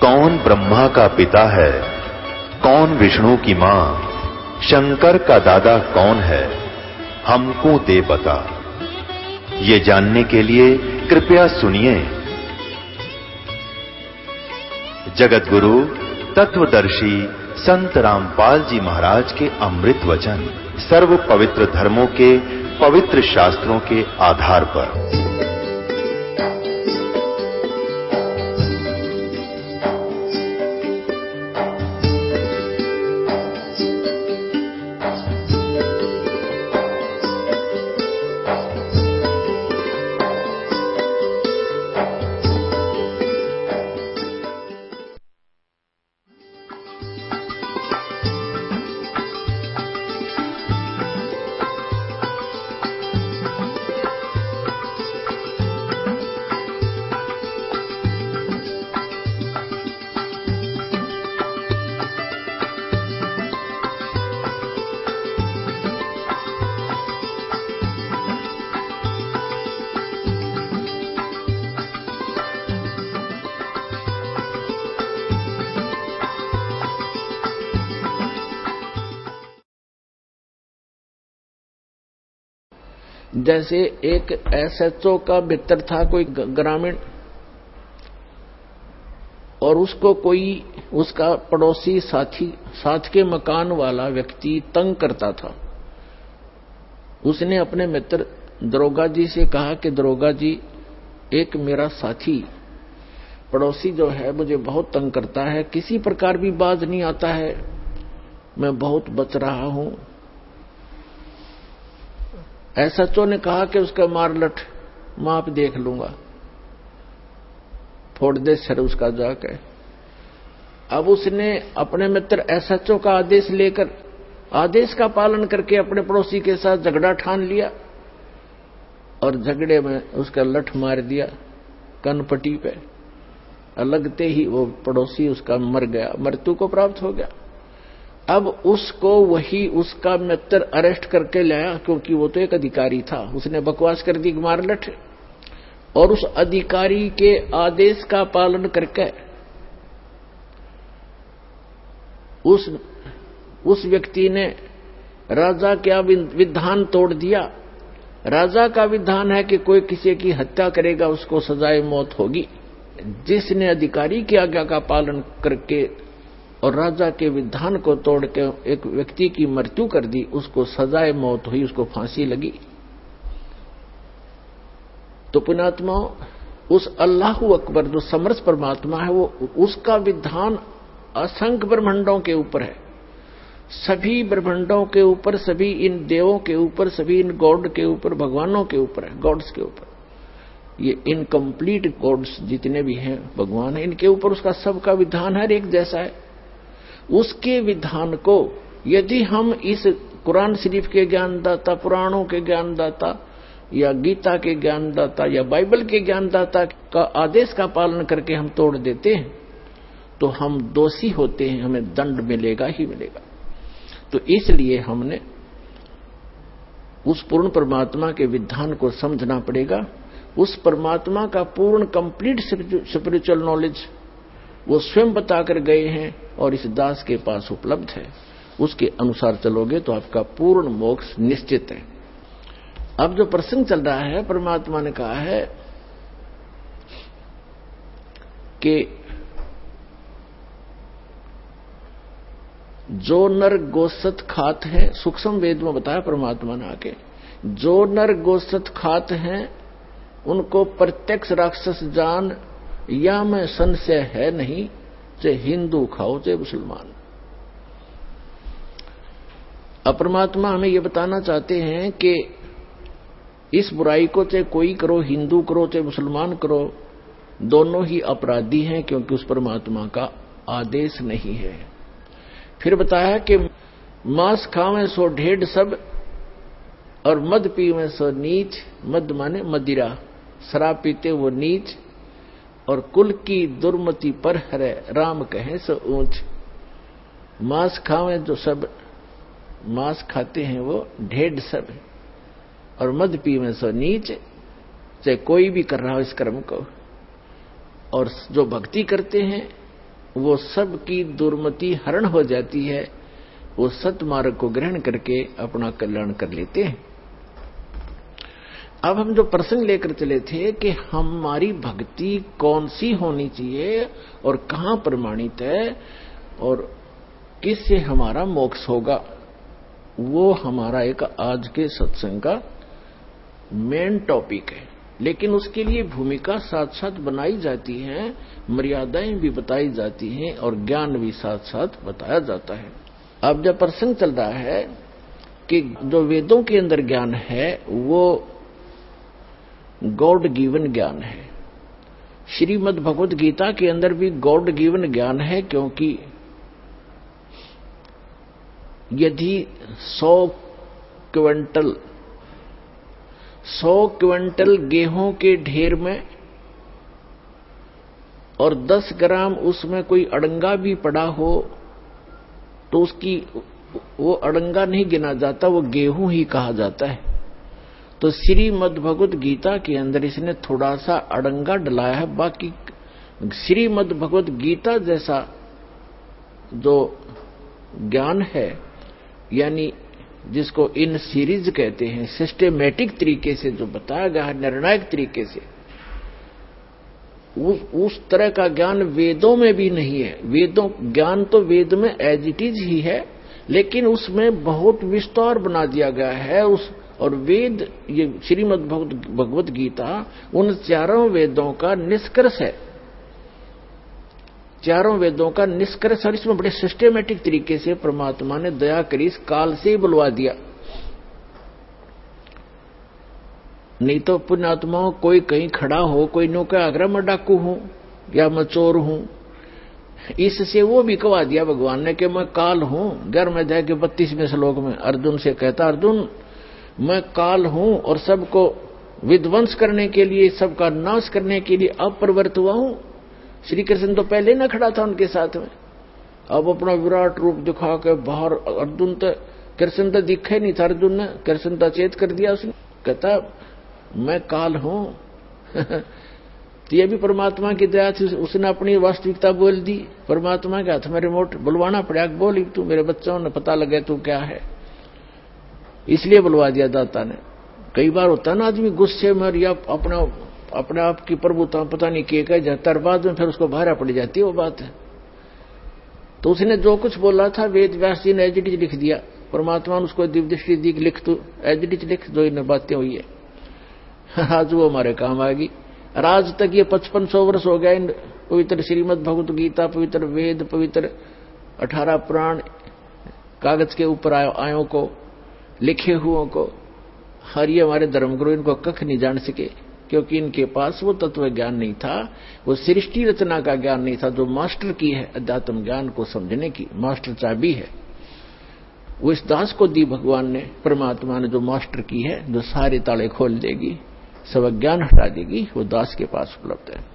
कौन ब्रह्मा का पिता है, कौन विष्णु की मां, शंकर का दादा कौन है, हमको दे बता। ये जानने के लिए कृपया सुनिए। जगत गुरु तत्वदर्शी संत रामपाल जी महाराज के अमृत वचन सर्व पवित्र धर्मों के पवित्र शास्त्रों के आधार पर। जैसे एक एसएचओ का मित्र था कोई ग्रामीण, और उसको कोई उसका पड़ोसी साथ के मकान वाला व्यक्ति तंग करता था। उसने अपने मित्र दरोगा जी से कहा कि दरोगा जी, एक मेरा साथी पड़ोसी जो है मुझे बहुत तंग करता है, किसी प्रकार भी बाज नहीं आता है, मैं बहुत बच रहा हूं। एसएचओ ने कहा कि उसका मारलट माप देख लूंगा, फोड़ दे सर उसका जाके। अब उसने अपने मित्र एसएचओ का आदेश लेकर, आदेश का पालन करके अपने पड़ोसी के साथ झगड़ा ठान लिया और झगड़े में उसका लठ मार दिया कनपट्टी पे। लगते ही वो पड़ोसी उसका मर गया, मृत्यु को प्राप्त हो गया। अब उसको वही उसका मित्र अरेस्ट करके लाया, क्योंकि वो तो एक अधिकारी था, उसने बकवास कर दी मारलठ। और उस अधिकारी के आदेश का पालन करके उस व्यक्ति ने राजा का विधान तोड़ दिया। राजा का विधान है कि कोई किसी की हत्या करेगा उसको सजाए मौत होगी। जिसने अधिकारी की आज्ञा का पालन करके और राजा के विधान को तोड़ के एक व्यक्ति की मृत्यु कर दी, उसको सजाए मौत हुई, उसको फांसी लगी। तो पुण्यात्मा, उस अल्लाहु अकबर जो समर्थ परमात्मा है, वो उसका विधान असंख्य ब्रह्मांडों के ऊपर है, सभी ब्रह्मांडों के ऊपर, सभी इन देवों के ऊपर, सभी इन गॉड के ऊपर, भगवानों के ऊपर है, गॉड्स के ऊपर। ये इनकम्प्लीट गॉड्स जितने भी हैं भगवान है, इनके ऊपर उसका सबका विधान हर एक जैसा है। उसके विधान को यदि हम इस कुरान शरीफ के ज्ञानदाता, पुराणों के ज्ञानदाता या गीता के ज्ञानदाता या बाइबल के ज्ञानदाता का आदेश का पालन करके हम तोड़ देते हैं तो हम दोषी होते हैं, हमें दंड मिलेगा ही मिलेगा। तो इसलिए हमने उस पूर्ण परमात्मा के विधान को समझना पड़ेगा। उस परमात्मा का पूर्ण कंप्लीट स्पिरिचुअल नॉलेज वो स्वयं बताकर गए हैं और इस दास के पास उपलब्ध है। उसके अनुसार चलोगे तो आपका पूर्ण मोक्ष निश्चित है। अब जो प्रसंग चल रहा है, परमात्मा ने कहा है कि जो नर गोसत खात हैं, सूक्ष्म वेद में बताया परमात्मा ने आके, जो नर गोसत खात हैं उनको प्रत्यक्ष राक्षस जान, या में संशय है नहीं, चाहे हिंदू खाओ चाहे मुसलमान। अब परमात्मा हमें यह बताना चाहते हैं कि इस बुराई को चाहे कोई करो, हिंदू करो चाहे मुसलमान करो, दोनों ही अपराधी हैं, क्योंकि उस परमात्मा का आदेश नहीं है। फिर बताया कि मांस खावें सो ढेढ़ सब और मद पीवें सो नीच। मद माने मदिरा, शराब पीते वो नीच, और कुल की दुर्मति पर हरे राम कहे सो ऊंच। मांस खावें जो सब, मांस खाते हैं वो ढेढ़ सब, और मद पीवें सो नीच। चाहे कोई भी कर रहा हो इस कर्म को, और जो भक्ति करते हैं वो सब की दुर्मति हरण हो जाती है, वो सतमार्ग को ग्रहण करके अपना कल्याण कर लेते हैं। अब हम जो प्रसंग लेकर चले थे कि हमारी भक्ति कौन सी होनी चाहिए और कहां प्रमाणित है और किससे हमारा मोक्ष होगा, वो हमारा एक आज के सत्संग का मेन टॉपिक है। लेकिन उसके लिए भूमिका साथ साथ बनाई जाती है, मर्यादाएं भी बताई जाती हैं और ज्ञान भी साथ साथ बताया जाता है। अब जब प्रसंग चल रहा है कि जो वेदों के अंदर ज्ञान है वो गॉड गिवन ज्ञान है, श्रीमद् भगवत गीता के अंदर भी गॉड गिवन ज्ञान है, क्योंकि यदि 100 क्विंटल गेहूं के ढेर में और 10 ग्राम उसमें कोई अड़ंगा भी पड़ा हो तो उसकी वो अड़ंगा नहीं गिना जाता, वो गेहूं ही कहा जाता है। तो श्रीमद् भगवत गीता के अंदर इसने थोड़ा सा अड़ंगा डलाया है। बाकी श्रीमद् भगवत गीता जैसा जो ज्ञान है, यानी जिसको इन सीरीज कहते हैं, सिस्टेमेटिक तरीके से जो बताया गया है, निर्णायक तरीके से, उस तरह का ज्ञान वेदों में भी नहीं है। वेदों ज्ञान तो वेद में एज इट इज ही है, लेकिन उसमें बहुत विस्तार बना दिया गया है। और वेद, ये श्रीमद् भगवत गीता उन चारों वेदों का निष्कर्ष है, चारों वेदों का निष्कर्ष। और इसमें बड़े सिस्टेमेटिक तरीके से परमात्मा ने दया करी, इस काल से ही बुलवा दिया। नहीं तो पुण्यात्माओं कोई कहीं खड़ा हो, कोई नो के आगरा में डाकू हूं या मैं चोर हूं, इससे वो भी कहा दिया भगवान ने कि मैं काल हूं। 11वें अध्याय के 32वें श्लोक में अर्जुन से कहता, अर्जुन मैं काल हूं और सबको विध्वंस करने के लिए, सबका नाश करने के लिए अब प्रवृत्त हुआ हूं। श्री कृष्ण तो पहले ना खड़ा था उनके साथ में, अब अपना विराट रूप दिखा के बाहर अर्जुन तो, कृष्ण तो दिखे नहीं था, अर्जुन ने कृष्ण तो चेत कर दिया। उसने कहता मैं काल हूं। तो ये भी परमात्मा की दया थी, उसने अपनी वास्तविकता बोल दी। परमात्मा के हाथ में रिमोट, बुलवाना पड़ा, बोल तू मेरे बच्चों ने पता लगे तू क्या है, इसलिए बुलवा दिया दाता ने। कई बार होता ना आदमी गुस्से में या अपने आप की प्रभुता पता नहीं किए कह जाता, बाद में फिर उसको भारा पड़ जाती है, वो बात है। तो उसने जो कुछ बोला था वेद व्यास जी ने एज इट इज लिख दिया, परमात्मा ने उसको दिव्य दृष्टि दी, लिख तू एज इट इज लिख, जो इन बातें हुई है आज वो हमारे काम आएगी। आज तक ये 5500 वर्ष हो गया इन पवित्र श्रीमद् भगवत गीता, पवित्र वेद, पवित्र 18 पुराण कागज के ऊपर आयों को, लिखे हुओं को, हर ये हमारे धर्मगुरु इनको कख नहीं जान सके, क्योंकि इनके पास वो तत्व ज्ञान नहीं था, वो सृष्टि रचना का ज्ञान नहीं था, जो मास्टर की है अध्यात्म ज्ञान को समझने की मास्टर चाबी है। वो इस दास को दी भगवान ने, परमात्मा ने, जो मास्टर की है, जो सारे ताले खोल देगी, सब ज्ञान हटा देगी, वो दास के पास उपलब्ध है।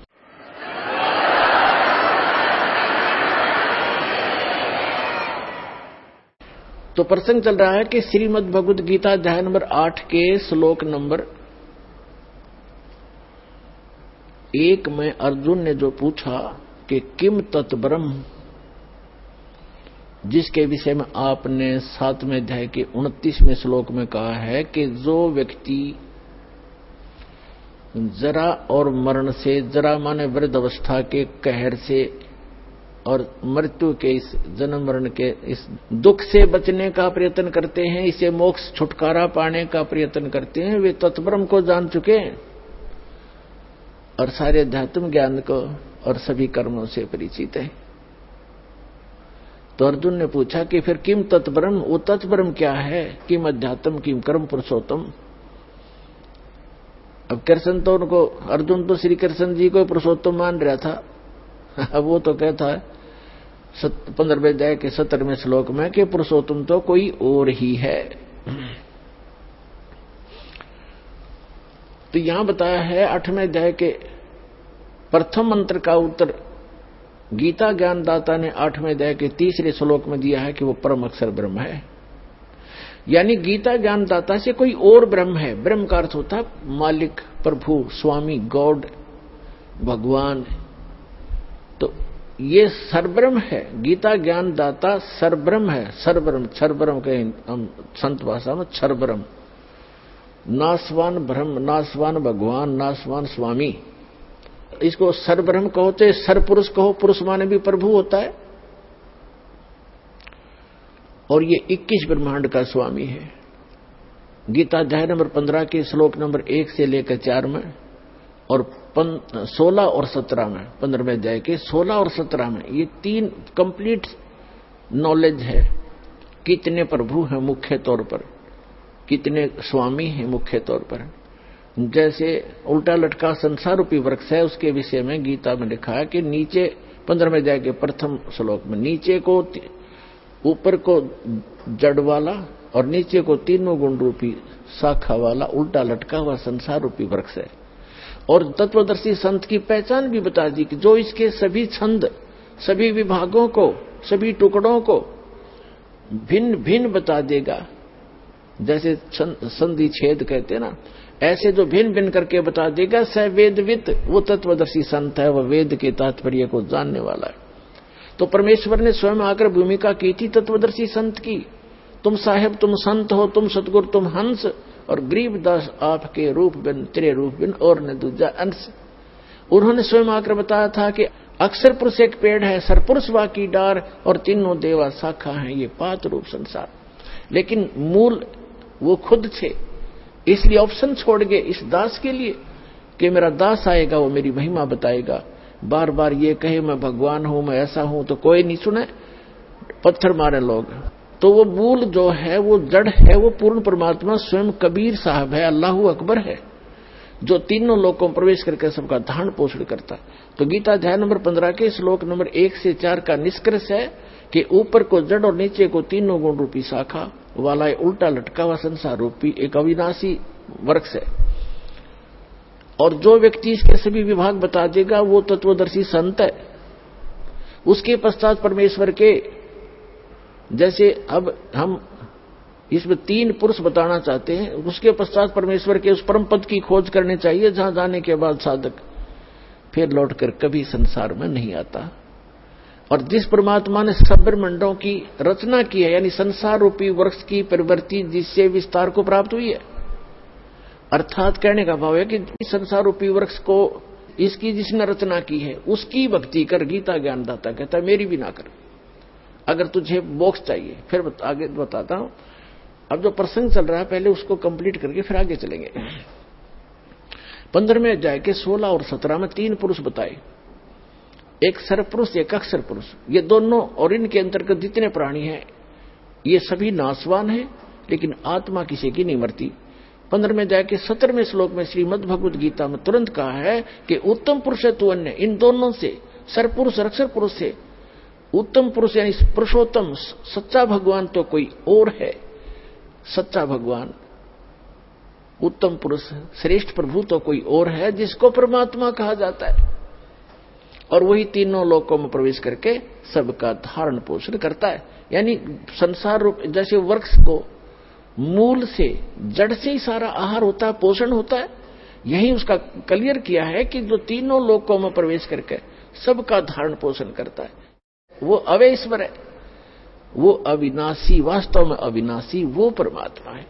तो प्रसंग चल रहा है कि श्रीमद् भगवत गीता अध्याय नंबर 8 के श्लोक नंबर 1 में अर्जुन ने जो पूछा कि किम तत्ब्रह्म, जिसके विषय में आपने 7वें अध्याय के 29वें श्लोक में कहा है कि जो व्यक्ति जरा और मरण से, जरा माने वृद्ध अवस्था के कहर से और मृत्यु के इस जन्म मरण के इस दुख से बचने का प्रयत्न करते हैं, इसे मोक्ष छुटकारा पाने का प्रयत्न करते हैं, वे तत्ब्रह्म को जान चुके हैं और सारे अध्यात्म ज्ञान को और सभी कर्मों से परिचित है। तो अर्जुन ने पूछा कि फिर किम तत्ब्रह्म, वो तत्ब्रह्म क्या है, किम अध्यात्म किम कर्म पुरुषोत्तम। अब कृष्ण तो उनको, अर्जुन तो श्री कृष्ण जी को पुरुषोत्तम मान रहा था, अब वो तो कहता है 15वें अध्याय के 17वें श्लोक में कि पुरुषोत्तम तो कोई और ही है। तो यहां बताया है 8वें अध्याय के प्रथम मंत्र का उत्तर गीता ज्ञानदाता ने 8वें अध्याय के 3रे श्लोक में दिया है कि वो परम अक्षर ब्रह्म है। यानी गीता ज्ञानदाता से कोई और ब्रह्म है। ब्रह्म का अर्थ होता है मालिक, प्रभु, स्वामी, गॉड, भगवान। तो ये सरब्रह्म है। गीता ज्ञान दाता सरब्रह्म है। सरब्रह्म, क्षरब्रह्म के हम संत भाषा में क्षरब्रह्म, नासवान ब्रह्म, नासवान भगवान, नासवान स्वामी। इसको सरब्रह्म कहो तो सरपुरुष कहो, पुरुष माने भी प्रभु होता है। और ये 21 ब्रह्मांड का स्वामी है। गीता अध्याय नंबर 15 के श्लोक नंबर 1 से लेकर 4 में और 16 और 17 में, 15वें अध्याय के 16 और 17 में ये 3 कंप्लीट नॉलेज है। कितने प्रभु हैं मुख्य तौर पर, कितने स्वामी हैं मुख्य तौर पर। जैसे उल्टा लटका संसार रूपी वृक्ष है, उसके विषय में गीता में लिखा है कि नीचे 15वें अध्याय के प्रथम श्लोक में नीचे को, ऊपर को जड़ वाला और नीचे को तीनों गुण रूपी शाखा वाला उल्टा लटका हुआ संसार रूपी वृक्ष है। और तत्वदर्शी संत की पहचान भी बता दी कि जो इसके सभी छंद, सभी विभागों को, सभी टुकड़ों को भिन्न भिन्न बता देगा। जैसे संधि छेद कहते हैं ना, ऐसे जो भिन्न भिन्न करके बता देगा, स वेदवित, वो तत्वदर्शी संत है, वह वेद के तात्पर्य को जानने वाला है। तो परमेश्वर ने स्वयं आकर भूमिका की थी तत्वदर्शी संत की। तुम साहेब, तुम संत हो, तुम सतगुरु, तुम हंस, और गरीबदास आपके रूप बिन, तेरे रूप बिन और न दूजा अंश। उन्होंने स्वयं आकर बताया था कि अक्षर पुरुष एक पेड़ है, सरपुरुष वा की डार, और तीनों देवा शाखा है ये पात रूप संसार। लेकिन मूल वो खुद थे, इसलिए ऑप्शन छोड़ गए इस दास के लिए कि मेरा दास आएगा, वो मेरी महिमा बताएगा। बार बार ये कहे मैं भगवान हूं, मैं ऐसा हूं, तो कोई नहीं सुने, पत्थर मारे लोग। तो वो मूल जो है, वो जड़ है, वो पूर्ण परमात्मा स्वयं कबीर साहब है, अल्लाहू अकबर है, जो तीनों लोकों में प्रवेश करके सबका धारण पोषण करता है। तो गीता अध्याय नंबर 15 के श्लोक नंबर 1 से 4 का निष्कर्ष है कि ऊपर को जड़ और नीचे को तीनों गुण रूपी शाखा वाला उल्टा लटका हुआ संसार रूपी एक अविनाशी वृक्ष है। और जो व्यक्ति इसके सभी विभाग बता देगा वो तत्वदर्शी संत है। उसके पश्चात परमेश्वर के, जैसे अब हम इसमें 3 पुरुष बताना चाहते हैं, उसके पश्चात परमेश्वर के उस परम पद की खोज करनी चाहिए जहां जाने के बाद साधक फिर लौटकर कभी संसार में नहीं आता। और जिस परमात्मा ने सब ब्रह्मांडों की रचना की है, यानी संसार रूपी वृक्ष की प्रवृत्ति जिससे विस्तार को प्राप्त हुई है, अर्थात कहने का भाव है कि संसार रूपी वृक्ष को इसकी जिसने रचना की है उसकी भक्ति कर। गीता ज्ञानदाता कहता है मेरी भी ना कर, अगर तुझे मोक्ष चाहिए। फिर आगे बताता हूं, अब जो प्रसंग चल रहा है पहले उसको कंप्लीट करके फिर आगे चलेंगे। 15वें अध्याय के 16 और 17 में 3 पुरुष बताए, एक सरपुरुष, एक अक्षर पुरुष। ये दोनों और इनके अंतर्गत जितने प्राणी हैं ये सभी नाशवान हैं, लेकिन आत्मा किसी की नहीं मरती। 15वें अध्याय के 17वें श्लोक में श्रीमद् भगवद गीता में तुरंत कहा है कि उत्तम पुरुष है तू अन्य। इन दोनों से, सरपुरुष और अक्षर पुरुष से उत्तम पुरुष यानी पुरुषोत्तम सच्चा भगवान तो कोई और है। सच्चा भगवान, उत्तम पुरुष, श्रेष्ठ प्रभु तो कोई और है जिसको परमात्मा कहा जाता है। और वही तीनों लोकों में प्रवेश करके सबका धारण पोषण करता है। यानी संसार रूप, जैसे वृक्ष को मूल से, जड़ से ही सारा आहार होता है, पोषण होता है, यही उसका क्लियर किया है कि जो तीनों लोकों में प्रवेश करके सबका धारण पोषण करता है वो अवेश्वर है, वो अविनाशी, वास्तव में अविनाशी वो परमात्मा है।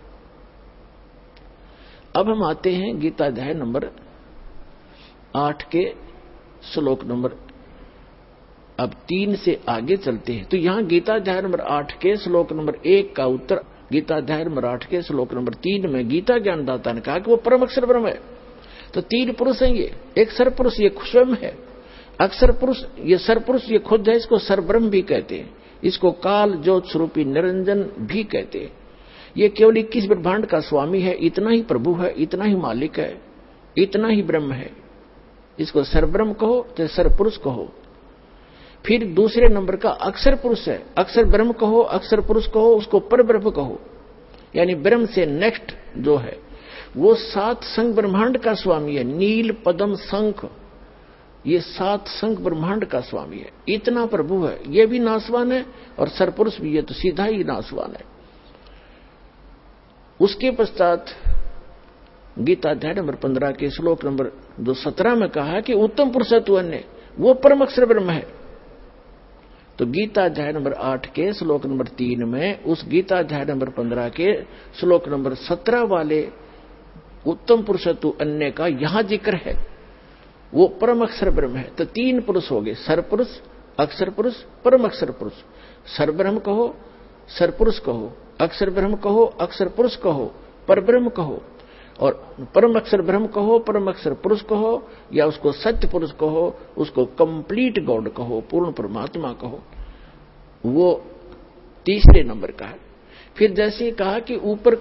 अब हम आते हैं गीता अध्याय नंबर 8 के श्लोक नंबर, अब 3 से आगे चलते हैं। तो यहां गीता अध्याय नंबर 8 के श्लोक नंबर 1 का उत्तर गीता अध्याय नंबर 8 के श्लोक नंबर 3 में गीता ज्ञानदाता ने कहा कि वो परम अक्षर ब्रह्म है। तो 3 पुरुष हैं ये, एक सरपुरुष ये स्वयं है, अक्षर पुरुष ये सरपुरुष ये खुद है, इसको सरब्रह्म भी कहते हैं, इसको काल ज्योत स्वरूपी निरंजन भी कहते हैं। ये केवल 21 ब्रह्मांड का स्वामी है, इतना ही प्रभु है, इतना ही मालिक है, इतना ही ब्रह्म है। इसको सरब्रह्म कहो चाहे सरपुरुष कहो। फिर दूसरे नंबर का अक्षर पुरुष है, अक्षर ब्रह्म कहो, अक्षर पुरुष कहो, उसको पर ब्रह्म कहो, यानी ब्रह्म से नेक्स्ट जो है वो 7 संघ ब्रह्मांड का स्वामी है। नील, पद्म, शंख, ये 7 संघ ब्रह्मांड का स्वामी है, इतना प्रभु है। ये भी नासवान है और सरपुरुष भी, ये तो सीधा ही नासवान है। उसके पश्चात गीता अध्याय नंबर 15 के श्लोक नंबर 17 में कहा कि उत्तम पुरुष है तू अन्य, वो परम अक्षर ब्रह्म है। तो गीता अध्याय नंबर 8 के श्लोक नंबर 3 में उस गीता अध्याय नंबर 15 के श्लोक नंबर 17 वाले उत्तम पुरुषत्व अन्य का यहां जिक्र है, वो परम अक्षर ब्रह्म है। तो 3 पुरुष हो गए, सरपुरुष, अक्षर पुरुष, परम अक्षर पुरुष। सर ब्रह्म कहो, सरपुरुष कहो, अक्षर ब्रह्म कहो, अक्षर पुरुष कहो, पर ब्रह्म कहो, और परम अक्षर ब्रह्म कहो, परम अक्षर पुरुष कहो, या उसको सत्य पुरुष कहो, उसको कंप्लीट गॉड कहो, पूर्ण परमात्मा कहो, वो तीसरे नंबर का है। फिर जैसे कहा कि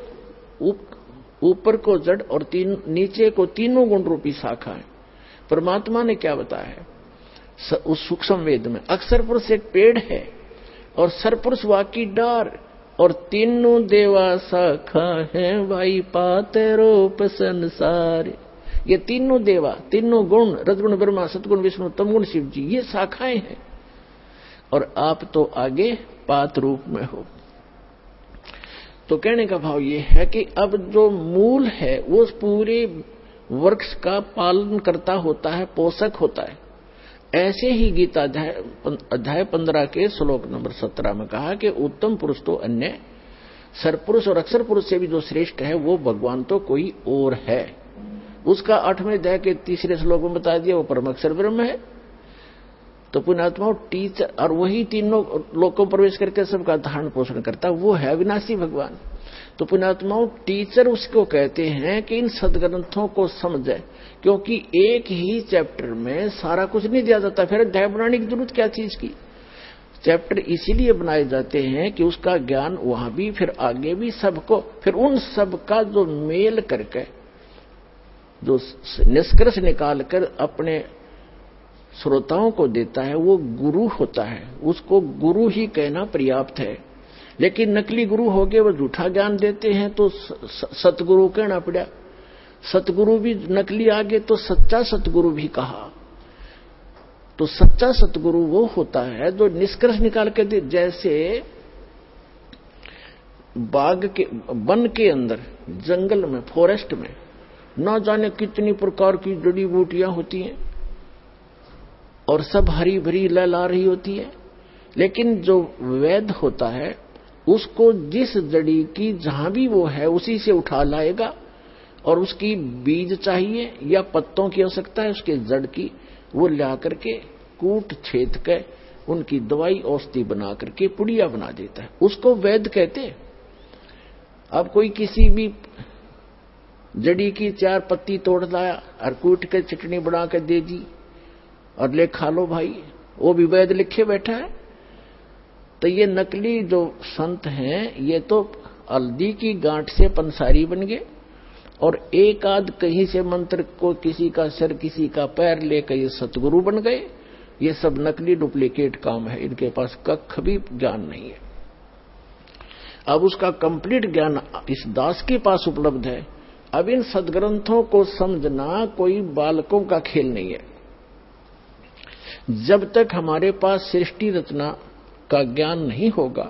ऊपर को जड़ और नीचे को तीनों गुण रूपी शाखा है। परमात्मा ने क्या बताया है उस सूक्ष्म वेद में, अक्षर पुरुष एक पेड़ है और सरपुरुष वाकी डार, और तीनों देवा शाखा है भाई पाते रूप संसार। ये तीनों देवा, तीनों गुण, रजगुण ब्रह्मा, सतगुण विष्णु, तमगुण शिव जी, ये शाखाएं हैं, और आप तो आगे पात रूप में हो। तो कहने का भाव ये है कि अब जो मूल है वो पूरे वृक्ष का पालन करता होता है, पोषक होता है। ऐसे ही गीता अध्याय 15 के श्लोक नंबर 17 में कहा कि उत्तम पुरुष तो अन्य, सरपुरुष और अक्षर पुरुष से भी जो श्रेष्ठ है वो भगवान तो कोई और है। उसका 8वें अध्याय के 3 श्लोक में बता दिया, वो परम अक्षर ब्रह्म है। तो पुण्यात्मा टीचर, और वही तीनों लोकों प्रवेश करके सबका धारण पोषण करता, वो है अविनाशी भगवान। तो पुण्यात्माओं टीचर उसको कहते हैं कि इन सदग्रंथों को समझे, क्योंकि एक ही चैप्टर में सारा कुछ नहीं दिया जाता, फिर अध्याय बनाने की जरूरत क्या चीज की। चैप्टर इसीलिए बनाए जाते हैं कि उसका ज्ञान वहां भी फिर आगे भी सबको, फिर उन सब का जो मेल करके जो निष्कर्ष निकाल कर अपने श्रोताओं को देता है वो गुरु होता है। उसको गुरु ही कहना पर्याप्त है। लेकिन नकली गुरु हो गए, वो झूठा ज्ञान देते हैं तो सतगुरु कहना पड़ा। सतगुरु भी नकली आ गए तो सच्चा सतगुरु भी कहा। तो सच्चा सतगुरु वो होता है जो निष्कर्ष निकाल के दे। जैसे बाग के, वन के अंदर, जंगल में, फॉरेस्ट में न जाने कितनी प्रकार की जड़ी बूटियां होती हैं और सब हरी भरी लहला रही होती है, लेकिन जो वैद्य होता है उसको जिस जड़ी की जहां भी वो है उसी से उठा लाएगा, और उसकी बीज चाहिए या पत्तों की आवश्यकता है उसके जड़ की, वो ला करके कूट छेद के उनकी दवाई औषधि बना करके पुड़िया बना देता है। उसको वैद्य कहते हैं। अब कोई किसी भी जड़ी की 4 पत्ती तोड़ लाया और कूट के चटनी बना के दे दी और ले खा लो भाई, वो भी वैद्य लिखे बैठा है। तो ये नकली जो संत हैं ये तो हल्दी की गांठ से पंसारी बन गए, और एक आध कहीं से मंत्र को किसी का सिर किसी का पैर लेकर ये सतगुरु बन गए। ये सब नकली डुप्लीकेट काम है, इनके पास कख भी ज्ञान नहीं है। अब उसका कंप्लीट ज्ञान इस दास के पास उपलब्ध है। अब इन सदग्रंथों को समझना कोई बालकों का खेल नहीं है। जब तक हमारे पास सृष्टि रचना का ज्ञान नहीं होगा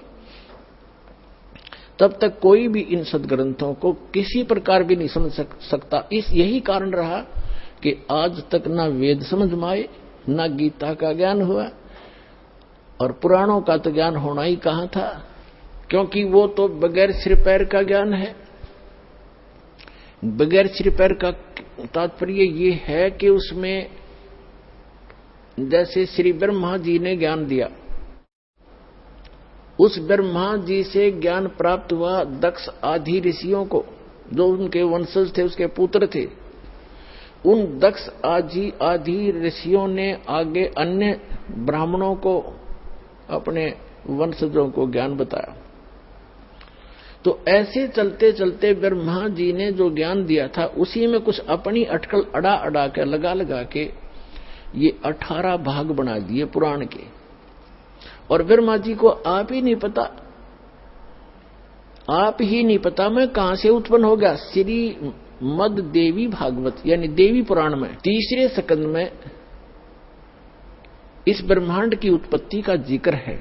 तब तक कोई भी इन सदग्रंथों को किसी प्रकार भी नहीं समझ सकता। यही कारण रहा कि आज तक ना वेद समझ में आए, ना गीता का ज्ञान हुआ, और पुराणों का तो ज्ञान होना ही कहां था, क्योंकि वो तो बगैर सिर पैर का ज्ञान है। बगैर सिर पैर का तात्पर्य ये है कि उसमें जैसे श्री ब्रह्मा जी ने ज्ञान दिया, उस ब्रह्मा जी से ज्ञान प्राप्त हुआ दक्ष आदि ऋषियों को, जो उनके वंशज थे, उसके पुत्र थे। उन दक्ष आदि ऋषियों ने आगे अन्य ब्राह्मणों को, अपने वंशजों को ज्ञान बताया। तो ऐसे चलते चलते ब्रह्मा जी ने जो ज्ञान दिया था उसी में कुछ अपनी अटकल अड़ा के लगा के ये 18 भाग बना दिए पुराण के। और ब्रह्मा जी को आप ही नहीं पता मैं कहां से उत्पन्न हो गया। श्री मद देवी भागवत यानी देवी पुराण में 3रे स्कंद में इस ब्रह्मांड की उत्पत्ति का जिक्र है,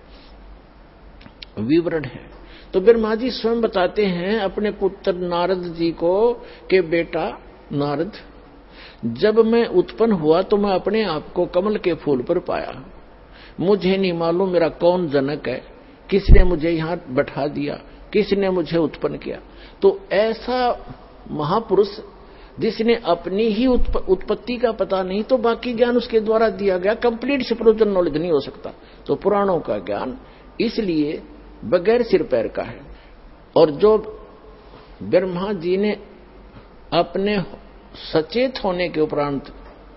विवरण है। तो ब्रह्मा जी स्वयं बताते हैं अपने पुत्र नारद जी को कि बेटा नारद, जब मैं उत्पन्न हुआ तो मैं अपने आप को कमल के फूल पर पाया। मुझे नहीं मालूम मेरा कौन जनक है, किसने मुझे यहां बैठा दिया, किसने मुझे उत्पन्न किया। तो ऐसा महापुरुष जिसने अपनी ही उत्पत्ति का पता नहीं, तो बाकी ज्ञान उसके द्वारा दिया गया कंप्लीट स्पिरिचुअल नॉलेज नहीं हो सकता। तो पुराणों का ज्ञान इसलिए बगैर सिर पैर का है। और जो ब्रह्मा जी ने अपने सचेत होने के उपरांत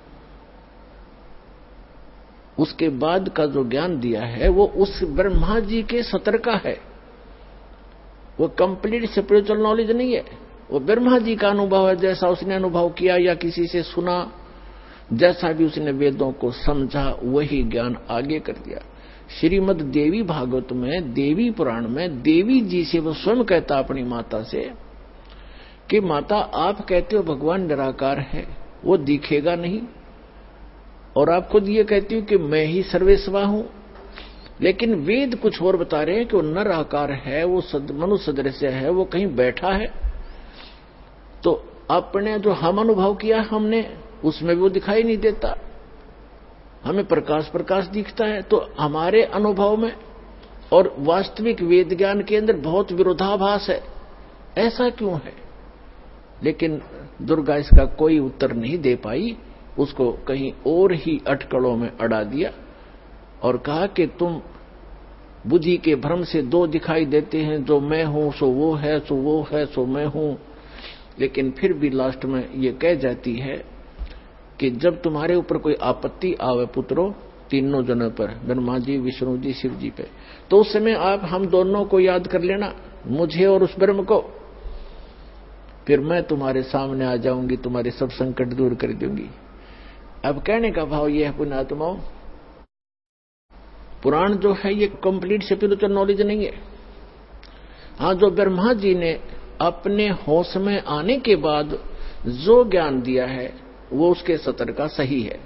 उसके बाद का जो ज्ञान दिया है वो उस ब्रह्मा जी के सतर का है, वो कंप्लीट स्पिरिचुअल नॉलेज नहीं है। वो ब्रह्मा जी का अनुभव है, जैसा उसने अनुभव किया या किसी से सुना, जैसा भी उसने वेदों को समझा वही ज्ञान आगे कर दिया। श्रीमद् देवी भागवत में, देवी पुराण में देवी जी से वो स्वयं कहता अपनी माता से कि माता आप कहते हो भगवान निराकार है, वो दिखेगा नहीं, और आप खुद ये कहती हो कि मैं ही सर्वेस्वा हूं, लेकिन वेद कुछ और बता रहे हैं कि वो नर आकार है, वो मनुष्य सदृश है, वो कहीं बैठा है। तो अपने जो हम अनुभव किया हमने, उसमें भी वो दिखाई नहीं देता, हमें प्रकाश प्रकाश दिखता है। तो हमारे अनुभव में और वास्तविक वेद ज्ञान के अंदर बहुत विरोधाभास है, ऐसा क्यों है? लेकिन दुर्गा इसका कोई उत्तर नहीं दे पाई, उसको कहीं और ही अटकलों में अड़ा दिया और कहा कि तुम बुद्धि के भ्रम से दो दिखाई देते हैं, जो मैं हूं सो वो है, सो वो है सो मैं हूं। लेकिन फिर भी लास्ट में ये कह जाती है कि जब तुम्हारे ऊपर कोई आपत्ति आवे पुत्रो, तीनों जनों पर, ब्रह्मा जी, विष्णु जी, शिव जी पे, तो उस समय आप हम दोनों को याद कर लेना, मुझे और उस ब्रह्म को, फिर मैं तुम्हारे सामने आ जाऊंगी, तुम्हारे सब संकट दूर कर दूंगी। अब कहने का भाव यह है पुण्यात्माओं, पुराण जो है ये कंप्लीट स्पिरिचुअल नॉलेज नहीं है। हाँ, जो ब्रह्मा जी ने अपने होश में आने के बाद जो ज्ञान दिया है वो उसके सतर का सही है।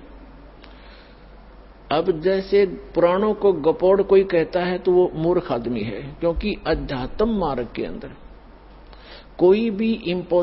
अब जैसे पुराणों को गपोड़ कोई कहता है तो वो मूर्ख आदमी है, क्योंकि अध्यात्म मार्ग के अंदर कोई भी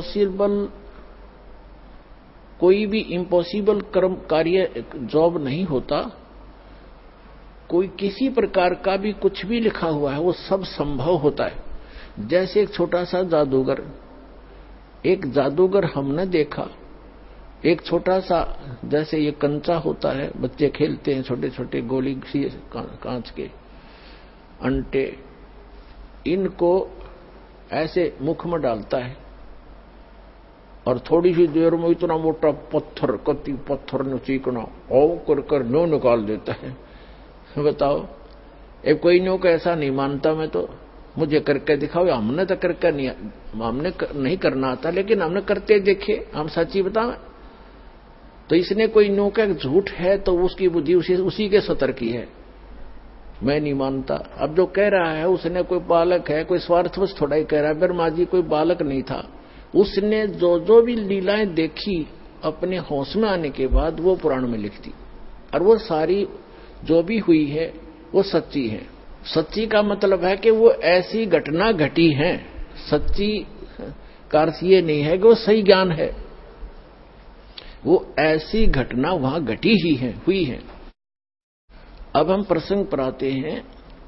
इम्पॉसिबल कर्म कार्य जॉब नहीं होता। कोई किसी प्रकार का भी कुछ भी लिखा हुआ है वो सब संभव होता है। जैसे एक छोटा सा जादूगर, एक जादूगर हमने देखा, एक छोटा सा जैसे ये कंचा होता है, बच्चे खेलते हैं, छोटे छोटे गोली कांच के अंटे, इनको ऐसे मुख में डालता है और थोड़ी सी देर में इतना मोटा पत्थर, कति पत्थर न चीकना ओ कर नो निकाल देता है। बताओ, अब कोई नो का ऐसा नहीं मानता, मैं तो मुझे करके दिखाओ। हमने तो करके नहीं, हमने नहीं करना आता, लेकिन हमने करते देखे, हम सच्ची बताएं। तो इसने कोई नो का झूठ है तो उसकी बुद्धि उसी के सतर की है, मैं नहीं मानता। अब जो कह रहा है उसने कोई बालक है, कोई स्वार्थवश थोड़ा ही कह रहा है। ब्रह्मा जी कोई बालक नहीं था, उसने जो जो भी लीलाएं देखी अपने होश में आने के बाद वो पुराण में लिख दी, और वो सारी जो भी हुई है वो सच्ची है। सच्ची का मतलब है कि वो ऐसी घटना घटी है। सच्ची का अर्थ ये नहीं है कि वो सही ज्ञान है, वो ऐसी घटना वहां घटी ही है, हुई है। अब हम प्रसंग पर आते हैं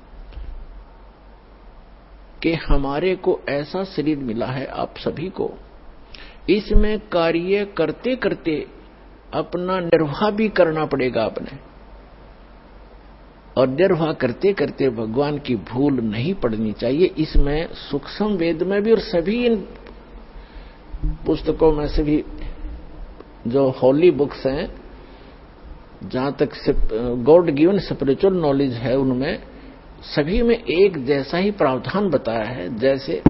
कि हमारे को ऐसा शरीर मिला है आप सभी को, इसमें कार्य करते करते अपना निर्वाह भी करना पड़ेगा आपने, और निर्वाह करते करते भगवान की भूल नहीं पड़नी चाहिए। इसमें सूक्ष्म वेद में भी और सभी इन पुस्तकों में से भी जो होली बुक्स हैं, जहां तक गॉड गिवन स्पिरिचुअल नॉलेज है, उनमें सभी में एक जैसा ही प्रावधान बताया है। जैसे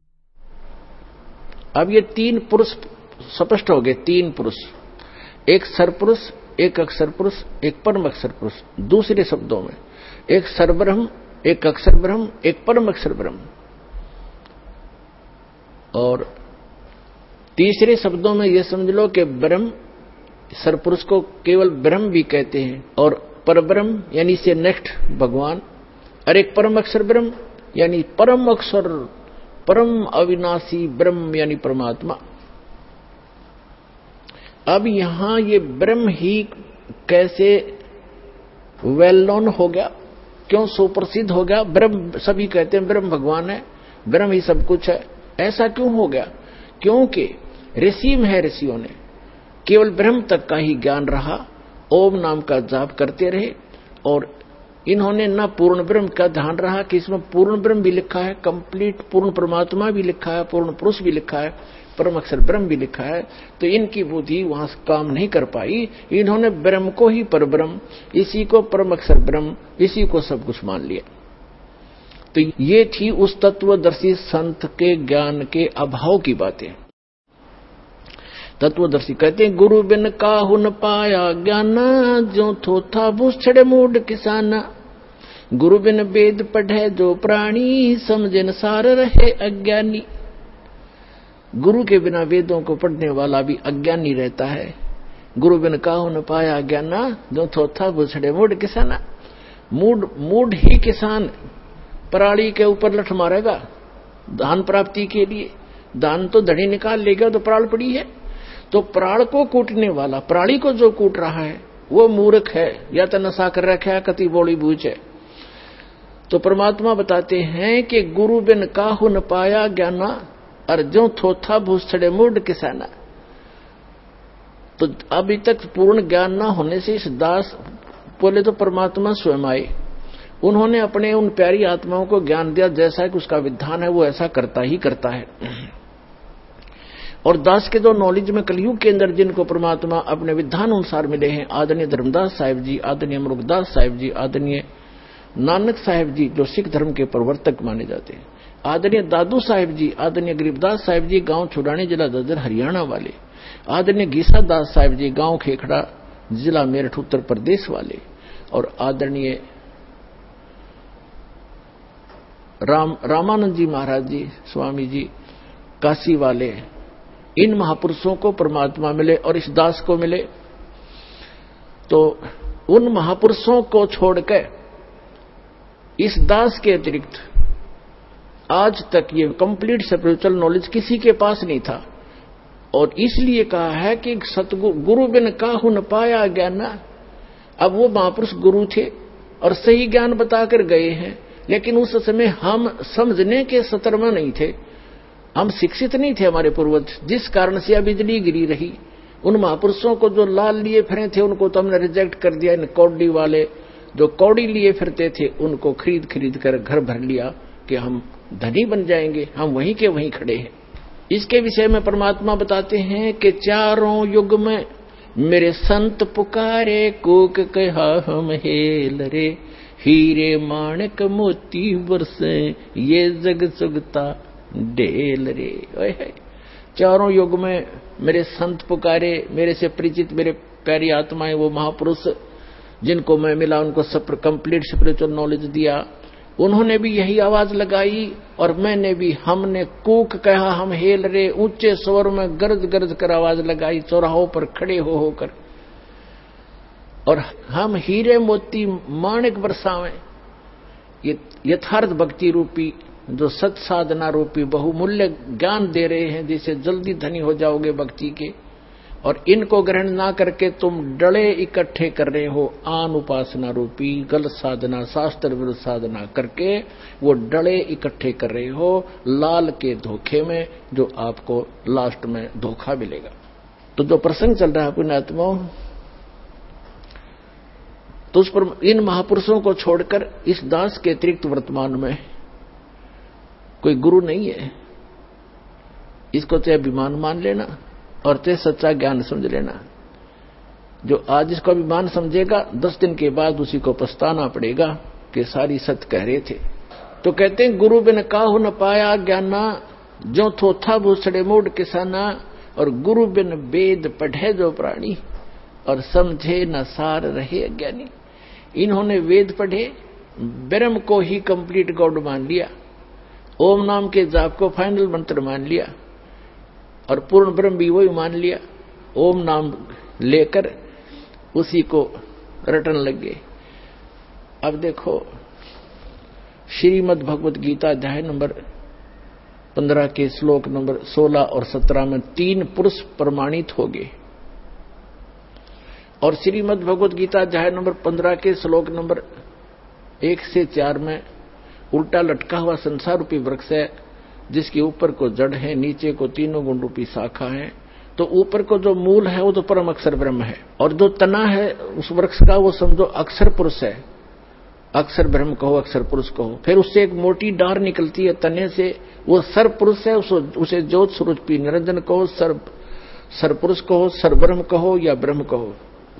अब ये तीन पुरुष स्पष्ट हो गए, तीन पुरुष, एक सरपुरुष, एक अक्षर पुरुष, एक परम अक्षर पुरुष। दूसरे शब्दों में एक सरब्रह्म, एक अक्षर ब्रह्म, एक परम अक्षर ब्रह्म। और तीसरे शब्दों में यह समझ लो कि ब्रह्म, सरपुरुष को केवल ब्रह्म भी कहते हैं, और परब्रह्म यानी से नेक्स्ट भगवान, और एक परम अक्षर ब्रह्म यानी परम अक्षर, परम अविनाशी ब्रह्म यानी परमात्मा। अब यहां ये ब्रह्म ही कैसे वेल नोन हो गया, क्यों सुप्रसिद्ध हो गया? ब्रह्म, सभी कहते हैं ब्रह्म भगवान है, ब्रह्म ही सब कुछ है। ऐसा क्यों हो गया? क्योंकि ऋषि में है, ऋषियों ने केवल ब्रह्म तक का ही ज्ञान रहा, ओम नाम का जाप करते रहे, और इन्होंने न पूर्ण ब्रह्म का ध्यान रहा कि इसमें पूर्ण ब्रह्म भी लिखा है, कंप्लीट पूर्ण परमात्मा भी लिखा है, पूर्ण पुरुष भी लिखा है, परम अक्षर ब्रह्म भी लिखा है। तो इनकी बुद्धि वहां काम नहीं कर पाई। इन्होंने ब्रह्म को ही परब्रह्म, इसी को परम अक्षर ब्रह्म, इसी को सब कुछ मान लिया। तो ये थी उस तत्वदर्शी संत के ज्ञान के अभाव की बातें। तत्वदर्शी कहते हैं गुरु बिन काहू न पाया ज्ञाना, जो थोथा भूषड़ मूड किसाना। गुरु बिन वेद पढ़े जो प्राणी, समझे न सार रहे अज्ञानी। गुरु के बिना वेदों को पढ़ने वाला भी अज्ञानी रहता है। गुरु बिन काहू न पाया ज्ञाना, जो थोथा भूषड़े मूड किसाना। मूड ही किसान पराली के ऊपर लठ मारेगा धान प्राप्ति के लिए। धान तो धड़ी निकाल लेगा तो पराल पड़ी है। तो पराल को कूटने वाला, पराली को जो कूट रहा है वो मूर्ख है, या तो नशा कर रखा है, कति बोली बूझ है। तो परमात्मा बताते हैं कि गुरु बिन काहू न पाया ज्ञाना, और जो थोथा भूषड़े मूड किसाना। तो अभी तक पूर्ण ज्ञान न होने से इस दास, बोले तो परमात्मा स्वयं आए, उन्होंने अपने उन प्यारी आत्माओं को ज्ञान दिया, जैसा कि उसका विधान है वो ऐसा करता ही करता है। और दास के जो नॉलेज में कलयुग के अंदर जिनको परमात्मा अपने विधान अनुसार मिले हैं, आदरणीय धर्मदास साहिब जी, आदरणीय मुरुगदास साहिब जी, आदरणीय नानक साहिब जी जो सिख धर्म के प्रवर्तक माने जाते हैं, आदरणीय दादू साहिब जी, आदरणीय गरीबदास साहिब जी गांव छुड़ानी जिला ददर हरियाणा वाले, आदरणीय गीसा दास साहिब जी गांव खेखड़ा जिला मेरठ उत्तर प्रदेश वाले, और आदरणीय रामानंद जी महाराज जी स्वामी जी काशी वाले, इन महापुरुषों को परमात्मा मिले और इस दास को मिले। तो उन महापुरुषों को छोड़कर इस दास के अतिरिक्त आज तक ये कंप्लीट स्पिरिचुअल नॉलेज किसी के पास नहीं था। और इसलिए कहा है कि सतगुरु गुरु बिन काहू न पाया ज्ञाना। अब वो महापुरुष गुरु थे और सही ज्ञान बताकर गए हैं, लेकिन उस समय हम समझने के सतर में नहीं थे, हम शिक्षित नहीं थे हमारे पूर्वज, जिस कारण से अब बिजली गिरी रही। उन महापुरुषों को जो लाल लिए फिरे थे उनको तो हमने रिजेक्ट कर दिया। इन कौड़ी वाले जो कौड़ी लिए फिरते थे उनको खरीद कर घर भर लिया कि हम धनी बन जाएंगे, हम वहीं के वहीं खड़े हैं। इसके विषय में परमात्मा बताते हैं कि चारों युग में मेरे संत पुकारे, कोक कहा हम हेल रे, हीरे माणक मोती बरसे, ये जग सुगता ढेल रे। ओए चारों युग में मेरे संत पुकारे, मेरे से परिचित मेरे प्यारी आत्माएं, वो महापुरुष जिनको मैं मिला, उनको सब कंप्लीट स्पिरिचुअल नॉलेज दिया, उन्होंने भी यही आवाज लगाई और मैंने भी, हमने कूक कहा हम हेल रे, ऊंचे स्वर में गरज गरज कर आवाज लगाई चौराहों पर खड़े हो होकर, और हम हीरे मोती माणिक बरसावें। ये यथार्थ भक्ति रूपी जो सत साधना रूपी बहुमूल्य ज्ञान दे रहे हैं, जिसे जल्दी धनी हो जाओगे भक्ति के, और इनको ग्रहण ना करके तुम डले इकट्ठे कर रहे हो, आन उपासना रूपी गलत साधना, शास्त्र विरुद्ध साधना करके वो डले इकट्ठे कर रहे हो लाल के धोखे में, जो आपको लास्ट में धोखा मिलेगा। तो जो प्रसंग चल रहा है पुण्यात्माओं, तो उस पर इन महापुरुषों को छोड़कर इस दास के अतिरिक्त वर्तमान में कोई गुरु नहीं है। इसको चाहे अभिमान मान लेना और चाहे सच्चा ज्ञान समझ लेना। जो आज इसको अभिमान समझेगा 10 दिन के बाद उसी को पछताना पड़ेगा कि सारी सत्य कह रहे थे। तो कहते हैं गुरु बिन काहू न पाया ज्ञाना, जो थोथा भूसड़े मूड किसाना, और गुरु बिन वेद पढ़े जो प्राणी, और समझे न सार रहे अज्ञानी। इन्होंने वेद पढ़े, ब्रह्म को ही कंप्लीट गॉड मान लिया, ओम नाम के जाप को फाइनल मंत्र मान लिया, और पूर्ण ब्रह्म भी वही मान लिया। ओम नाम लेकर उसी को रटन लग गए। अब देखो श्रीमद् भगवत गीता अध्याय नंबर 15 के श्लोक नंबर 16 और 17 में 3 पुरुष प्रमाणित हो गए, और श्रीमद् भगवत गीता अध्याय नंबर 15 के श्लोक नंबर 1 से 4 में उल्टा लटका हुआ संसार रूपी वृक्ष है, जिसके ऊपर को जड़ है, नीचे को तीनों गुण रूपी शाखा है। तो ऊपर को जो मूल है वो तो परम अक्षर ब्रह्म है, और जो तना है उस वृक्ष का वो समझो अक्षर पुरुष है। अक्षर ब्रह्म कहो, अक्षर पुरुष कहो। फिर उससे एक मोटी डार निकलती है तने से, वो सर पुरुष है, उसे ज्योत स्वरूपी निरंजन कहो, सर पुरुष कहो, सर ब्रह्म कहो या ब्रह्म कहो।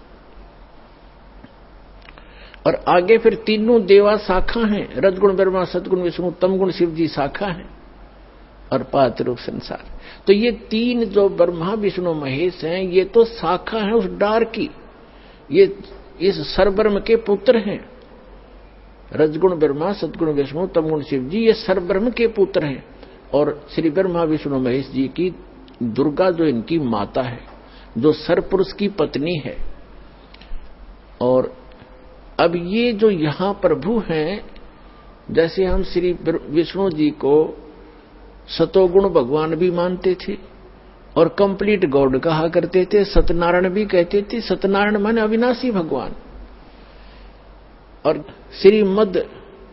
और आगे फिर तीनों देवा शाखा हैं, रजगुण ब्रह्मा, सतगुण विष्णु, तमगुण शिव जी शाखा है, और पात रूप संसार। तो ये 3 जो ब्रह्मा विष्णु महेश हैं, ये तो शाखा है उस डार की। ये इस सरब्रह्म के पुत्र हैं। रजगुण ब्रह्मा, सतगुण विष्णु, तमगुण शिव जी, ये सरब्रह्म के पुत्र हैं। और श्री ब्रह्मा विष्णु महेश जी की दुर्गा जो इनकी माता है, जो सरपुरुष की पत्नी है। और अब ये जो यहां प्रभु हैं, जैसे हम श्री विष्णु जी को सतोगुण भगवान भी मानते थे और कंप्लीट गॉड कहा करते थे, सत्यनारायण भी कहते थे। सत्यनारायण माने अविनाशी भगवान। और श्रीमद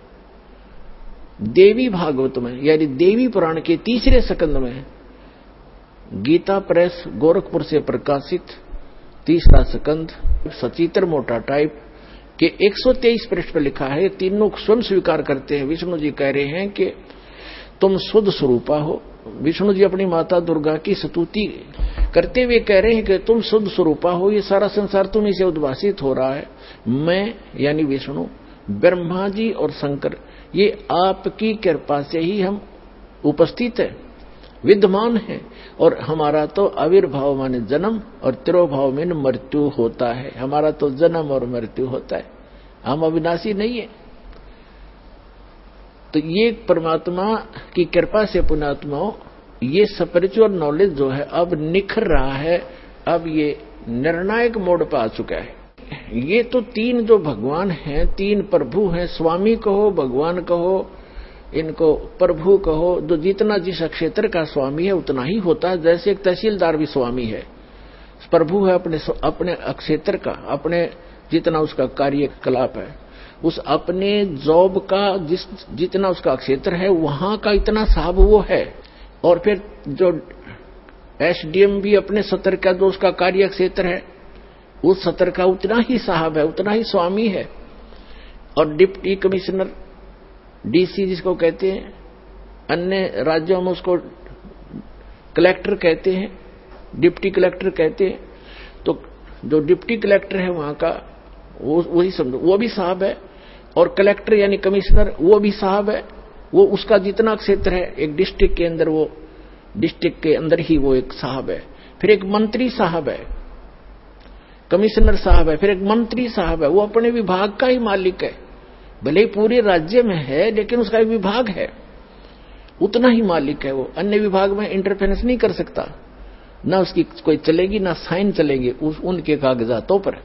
देवी भागवत में यानी देवी पुराण के 3रे स्कंद में, गीता प्रेस गोरखपुर से प्रकाशित 3रा स्कंद सचित्र मोटा टाइप के 123 पृष्ठ पर लिखा है। तीनों स्वयं स्वीकार करते हैं। विष्णु जी कह रहे हैं कि तुम शुद्ध स्वरूपा हो। विष्णु जी अपनी माता दुर्गा की स्तुति करते हुए कह रहे हैं कि तुम शुद्ध स्वरूपा हो, ये सारा संसार तुम्हीं से उद्भासित हो रहा है। मैं यानी विष्णु, ब्रह्मा जी और शंकर, ये आपकी कृपा से ही हम उपस्थित है, विद्यमान है। और हमारा तो आविर्भाव माने जन्म और तिरोभाव में मृत्यु होता है। हमारा तो जन्म और मृत्यु होता है, हम अविनाशी नहीं है। तो ये परमात्मा की कृपा से पुण्यात्माओं, ये स्पिरिचुअल नॉलेज जो है अब निखर रहा है। अब ये निर्णायक मोड़ पर आ चुका है। ये तो 3 जो भगवान हैं, 3 प्रभु हैं, स्वामी कहो, भगवान कहो, इनको प्रभु कहो। जो जितना जिस क्षेत्र का स्वामी है उतना ही होता है। जैसे एक तहसीलदार भी स्वामी है, प्रभु है अपने क्षेत्र का, अपने जितना उसका कार्यकलाप है, उस अपने जॉब का जितना उसका क्षेत्र है वहां का इतना साहब वो है। और फिर जो एसडीएम भी अपने सत्र का जो उसका कार्य क्षेत्र है, उस सत्र का उतना ही साहब है, उतना ही स्वामी है। और डिप्टी कमिश्नर, डीसी जिसको कहते हैं, अन्य राज्यों में उसको कलेक्टर कहते हैं, डिप्टी कलेक्टर कहते हैं। तो जो डिप्टी कलेक्टर है वहां का वही समझो, वो भी साहब है। और कलेक्टर यानी कमिश्नर, वो भी साहब है। वो उसका जितना क्षेत्र है एक डिस्ट्रिक्ट के अंदर, वो डिस्ट्रिक्ट के अंदर ही वो एक साहब है। फिर एक मंत्री साहब है, कमिश्नर साहब है, फिर एक मंत्री साहब है। वो अपने विभाग का ही मालिक है, भले ही पूरे राज्य में है लेकिन उसका एक विभाग है, उतना ही मालिक है वो। अन्य विभाग में इंटरफेरेंस नहीं कर सकता, ना उसकी कोई चलेगी ना साइन चलेंगे उनके कागजातों पर।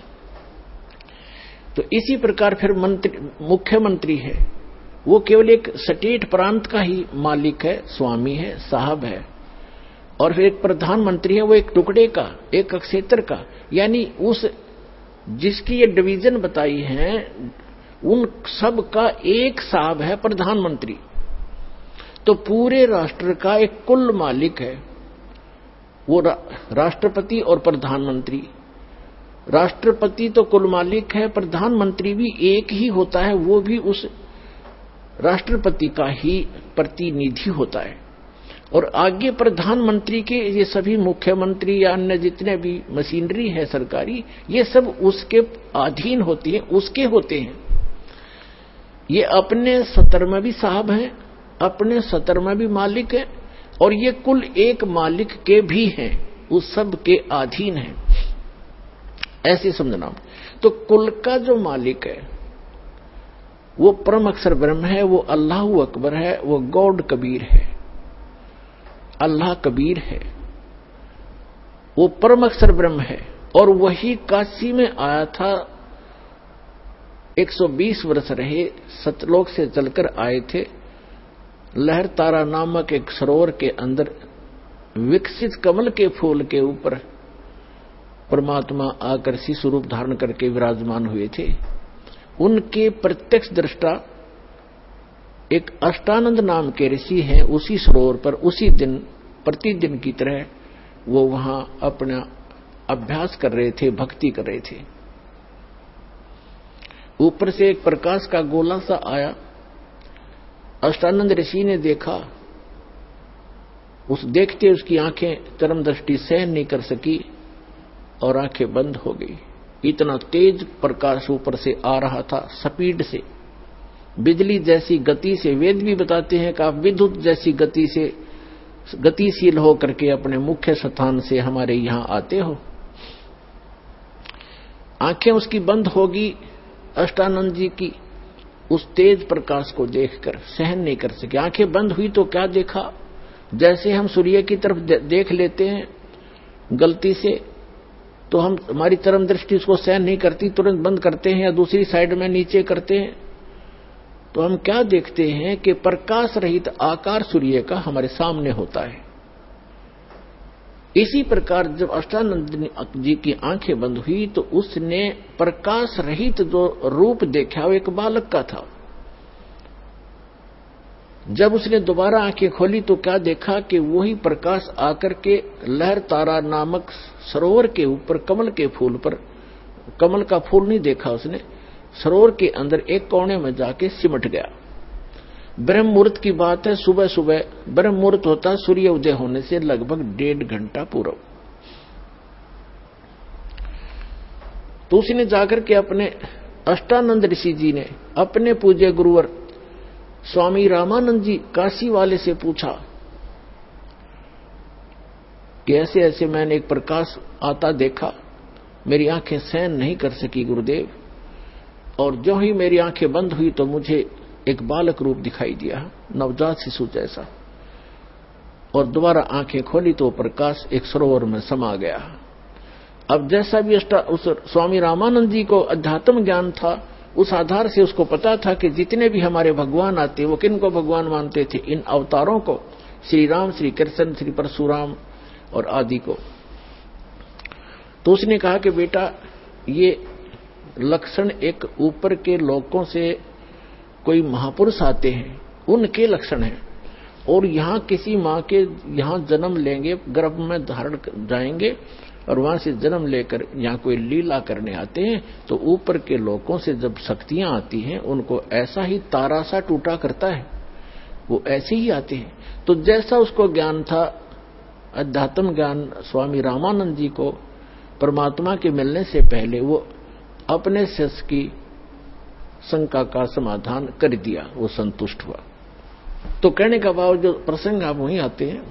तो इसी प्रकार फिर मुख्यमंत्री है, वो केवल एक स्टेट प्रांत का ही मालिक है, स्वामी है, साहब है। और फिर एक प्रधानमंत्री है, वो एक टुकड़े का, एक क्षेत्र का, यानी उस जिसकी ये डिवीजन बताई है उन सब का एक साहब है प्रधानमंत्री। तो पूरे राष्ट्र का एक कुल मालिक है वो राष्ट्रपति और प्रधानमंत्री। राष्ट्रपति तो कुल मालिक है, प्रधानमंत्री भी एक ही होता है, वो भी उस राष्ट्रपति का ही प्रतिनिधि होता है। और आगे प्रधानमंत्री के ये सभी मुख्यमंत्री या अन्य जितने भी मशीनरी है सरकारी, ये सब उसके अधीन होती है, उसके होते हैं। ये अपने सत्र में भी साहब हैं, अपने सत्र में भी मालिक है, और ये कुल एक मालिक के भी हैं, उस सब के अधीन है, ऐसे समझना। तो कुल का जो मालिक है वो परम अक्षर ब्रह्म है, वो अल्लाह अकबर है, वो गॉड कबीर है, अल्लाह कबीर है, वो परम अक्षर ब्रह्म है। और वही काशी में आया था, 120 वर्ष रहे, सतलोक से चलकर आए थे। लहर तारा नामक एक सरोवर के अंदर विकसित कमल के फूल के ऊपर परमात्मा आकर शिशु रूप धारण करके विराजमान हुए थे। उनके प्रत्यक्ष दृष्टा एक अष्टानंद नाम के ऋषि हैं। उसी सरोवर पर उसी दिन प्रतिदिन की तरह वो वहां अपना अभ्यास कर रहे थे, भक्ति कर रहे थे। ऊपर से एक प्रकाश का गोला सा आया। अष्टानंद ऋषि ने देखा, उस देखते उसकी आंखें चरम दृष्टि सहन नहीं कर सकी और आंखें बंद हो गई। इतना तेज प्रकाश ऊपर से आ रहा था, स्पीड से, बिजली जैसी गति से। वेद भी बताते हैं कि आप विद्युत जैसी गति से गतिशील होकर के अपने मुख्य स्थान से हमारे यहां आते हो। आंखें उसकी बंद होगी अष्टानंद जी की, उस तेज प्रकाश को देखकर सहन नहीं कर सके। आंखें बंद हुई तो क्या देखा, जैसे हम सूर्य की तरफ देख लेते हैं गलती से, तो हम हमारी चरम दृष्टि उसको सहन नहीं करती, तुरंत बंद करते हैं या दूसरी साइड में नीचे करते हैं। तो हम क्या देखते हैं कि प्रकाश रहित आकार सूर्य का हमारे सामने होता है। इसी प्रकार जब अष्टानंद जी की आंखें बंद हुई तो उसने प्रकाश रहित जो रूप देखा वो एक बालक का था। जब उसने दोबारा आंखें खोली तो क्या देखा कि वही प्रकाश आकर के लहर तारा नामक सरोवर के ऊपर कमल के फूल पर, कमल का फूल नहीं देखा उसने, सरोवर के अंदर एक कोने में जाके सिमट गया। ब्रह्म मुहूर्त की बात है, सुबह सुबह ब्रह्म मुहूर्त होता है सूर्य उदय होने से लगभग 1.5 घंटा पूर्व। तो उसने जाकर के अपने अष्टानंद ऋषि जी ने अपने पूज्य गुरुवर स्वामी रामानंद जी काशी वाले से पूछा कि ऐसे ऐसे मैंने एक प्रकाश आता देखा, मेरी आंखें सहन नहीं कर सकी गुरुदेव, और जो ही मेरी आंखें बंद हुई तो मुझे एक बालक रूप दिखाई दिया, नवजात शिशु जैसा, और दोबारा आंखें खोली तो प्रकाश एक सरोवर में समा गया। अब जैसा भी उस स्वामी रामानंद जी को अध्यात्म ज्ञान था, उस आधार से उसको पता था कि जितने भी हमारे भगवान आते वो किन को भगवान मानते थे, इन अवतारों को, श्री राम, श्री कृष्ण, श्री परशुराम और आदि को। तो उसने कहा कि बेटा ये लक्षण एक ऊपर के लोकों से कोई महापुरुष आते हैं उनके लक्षण हैं, और यहाँ किसी माँ के यहाँ जन्म लेंगे, गर्भ में धारण जाएंगे और वहां से जन्म लेकर यहाँ कोई लीला करने आते हैं, तो ऊपर के लोकों से जब शक्तियां आती हैं उनको ऐसा ही तारा सा टूटा करता है, वो ऐसे ही आते हैं। तो जैसा उसको ज्ञान था अध्यात्म ज्ञान स्वामी रामानंद जी को परमात्मा के मिलने से पहले, वो अपने शिष्य की शंका का समाधान कर दिया, वो संतुष्ट हुआ। तो कहने का भाव जो प्रसंग आप वहीं आते हैं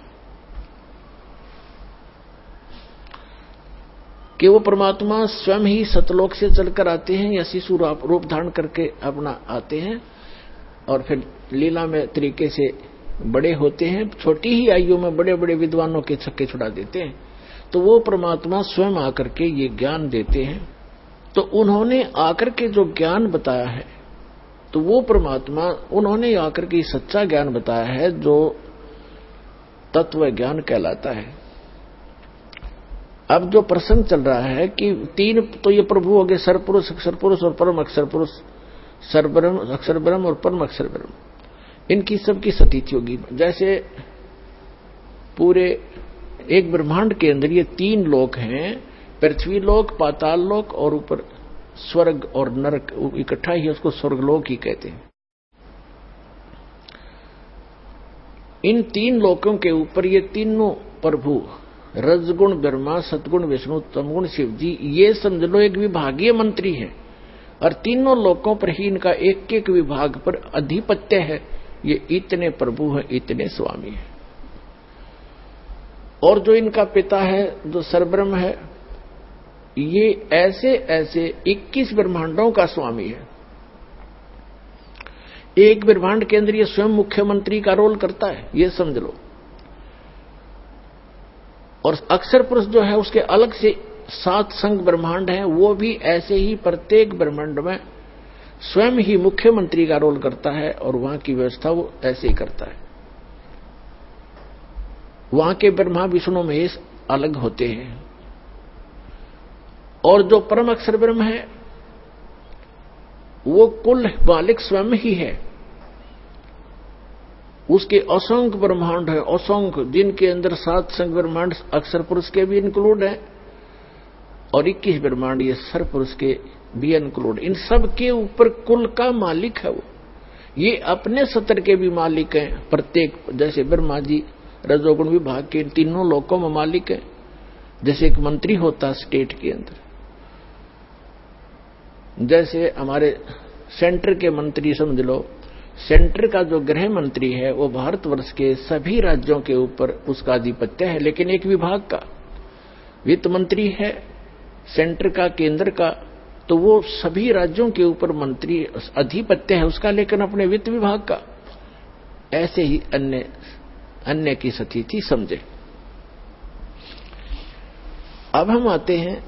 कि वो परमात्मा स्वयं ही सतलोक से चलकर आते हैं या शिशु रूप धारण करके अपना आते हैं, और फिर लीला में तरीके से बड़े होते हैं, छोटी ही आयु में बड़े बड़े विद्वानों के छक्के छुड़ा देते हैं। तो वो परमात्मा स्वयं आकर के ये ज्ञान देते हैं। तो उन्होंने आकर के जो ज्ञान बताया है, तो वो परमात्मा उन्होंने आकर के सच्चा ज्ञान बताया है जो तत्व ज्ञान कहलाता है। अब जो प्रसंग चल रहा है कि तीन तो ये प्रभु हो गए, सरपुरुष, अक्षर पुरुष और परम अक्षर पुरुष, सरब्रह्म, अक्षर ब्रह्म और परम अक्षर ब्रह्म, इनकी सबकी सतीति होगी। जैसे पूरे एक ब्रह्मांड के अंदर ये 3 लोक हैं, पृथ्वी लोक, पाताल लोक और ऊपर स्वर्ग और नरक इकट्ठा ही, उसको स्वर्गलोक ही कहते हैं। इन 3 लोकों के ऊपर ये तीनों प्रभु, रजगुण ब्रह्मा, सतगुण विष्णु, तमगुण शिव जी, ये समझ लो एक विभागीय मंत्री है, और तीनों लोकों पर ही इनका एक एक विभाग पर अधिपत्य है। ये इतने प्रभु हैं, इतने स्वामी हैं। और जो इनका पिता है, जो सरब्रह्म है, ये ऐसे ऐसे 21 ब्रह्मांडों का स्वामी है। एक ब्रह्मांड के अंदर ये स्वयं मुख्यमंत्री का रोल करता है, ये समझ लो। और अक्षर पुरुष जो है उसके अलग से 7 संघ ब्रह्मांड हैं, वो भी ऐसे ही प्रत्येक ब्रह्मांड में स्वयं ही मुख्यमंत्री का रोल करता है, और वहां की व्यवस्था वो ऐसे ही करता है। वहां के ब्रह्मा विष्णु महेश अलग होते हैं। और जो परम अक्षर ब्रह्म है वो कुल मालिक स्वयं ही है। उसके असंख्य ब्रह्मांड है, असंख्य, जिनके अंदर 7 संख्य ब्रह्मांड अक्षर पुरुष के भी इंक्लूड है और 21 ब्रह्मांड ये सर पुरुष के भी इंक्लूड। इन सब के ऊपर कुल का मालिक है वो। ये अपने सत्र के भी मालिक हैं प्रत्येक, जैसे ब्रह्मा जी रजोगुण विभाग के तीनों लोकों में मालिक है। जैसे एक मंत्री होता स्टेट के अंदर, जैसे हमारे सेंटर के मंत्री समझ लो, सेंटर का जो गृह मंत्री है वो भारतवर्ष के सभी राज्यों के ऊपर उसका आधिपत्य है। लेकिन एक विभाग का वित्त मंत्री है सेंटर का, केंद्र का, तो वो सभी राज्यों के ऊपर मंत्री अधिपत्य है उसका, लेकिन अपने वित्त विभाग का। ऐसे ही अन्य की स्थिति समझे। अब हम आते हैं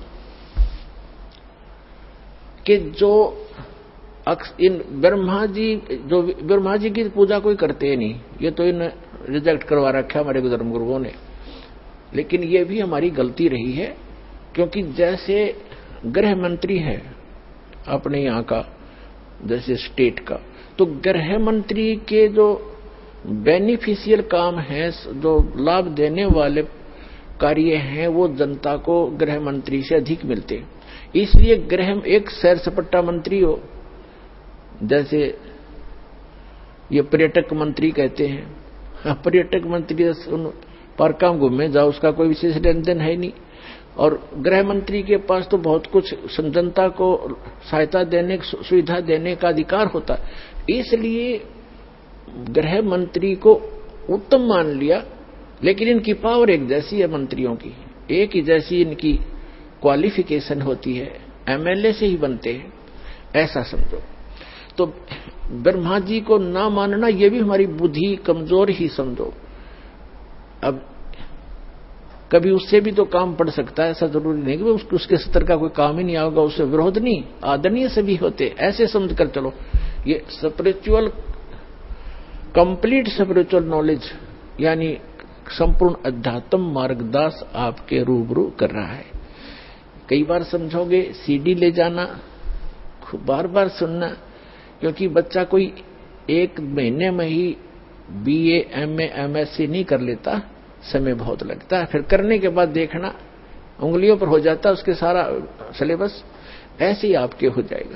कि जो इन ब्रह्मा जी की पूजा कोई करते ही नहीं, ये तो इन रिजेक्ट करवा रखा हमारे धर्म गुरुओं ने। लेकिन ये भी हमारी गलती रही है, क्योंकि जैसे गृह मंत्री है अपने यहाँ का, जैसे स्टेट का, तो गृह मंत्री के जो बेनिफिशियल काम है, जो लाभ देने वाले कार्य हैं, वो जनता को गृह मंत्री से अधिक मिलते हैं। इसलिए गृह एक सैर सपाटा मंत्री हो, जैसे ये पर्यटक मंत्री कहते हैं, पर्यटक मंत्री उन पार्कों में घूमे जाओ, उसका कोई विशेष लेन देन है नहीं। और गृह मंत्री के पास तो बहुत कुछ जनता को सहायता देने, सुविधा देने का अधिकार होता है। इसलिए गृह मंत्री को उत्तम मान लिया। लेकिन इनकी पावर एक जैसी है मंत्रियों की, एक ही जैसी इनकी क्वालिफिकेशन होती है, एमएलए से ही बनते हैं, ऐसा समझो। तो ब्रह्मा जी को ना मानना ये भी हमारी बुद्धि कमजोर ही समझो। अब कभी उससे भी तो काम पड़ सकता है, ऐसा जरूरी नहीं कि उसके सत्र का कोई काम ही नहीं आएगा, उससे विरोध नहीं, आदरणीय सभी होते, ऐसे समझ कर चलो। ये स्पिरिचुअल, कंप्लीट स्पिरिचुअल नॉलेज यानी संपूर्ण अध्यात्म मार्गदास आपके रूबरू कर रहा है। कई बार समझोगे, सीडी ले जाना, बार बार सुनना, क्योंकि बच्चा कोई एक महीने में ही बीए, एमए, एमएससी नहीं कर लेता, समय बहुत लगता है। फिर करने के बाद देखना उंगलियों पर हो जाता है उसके सारा सिलेबस, ऐसे ही आपके हो जाएगा।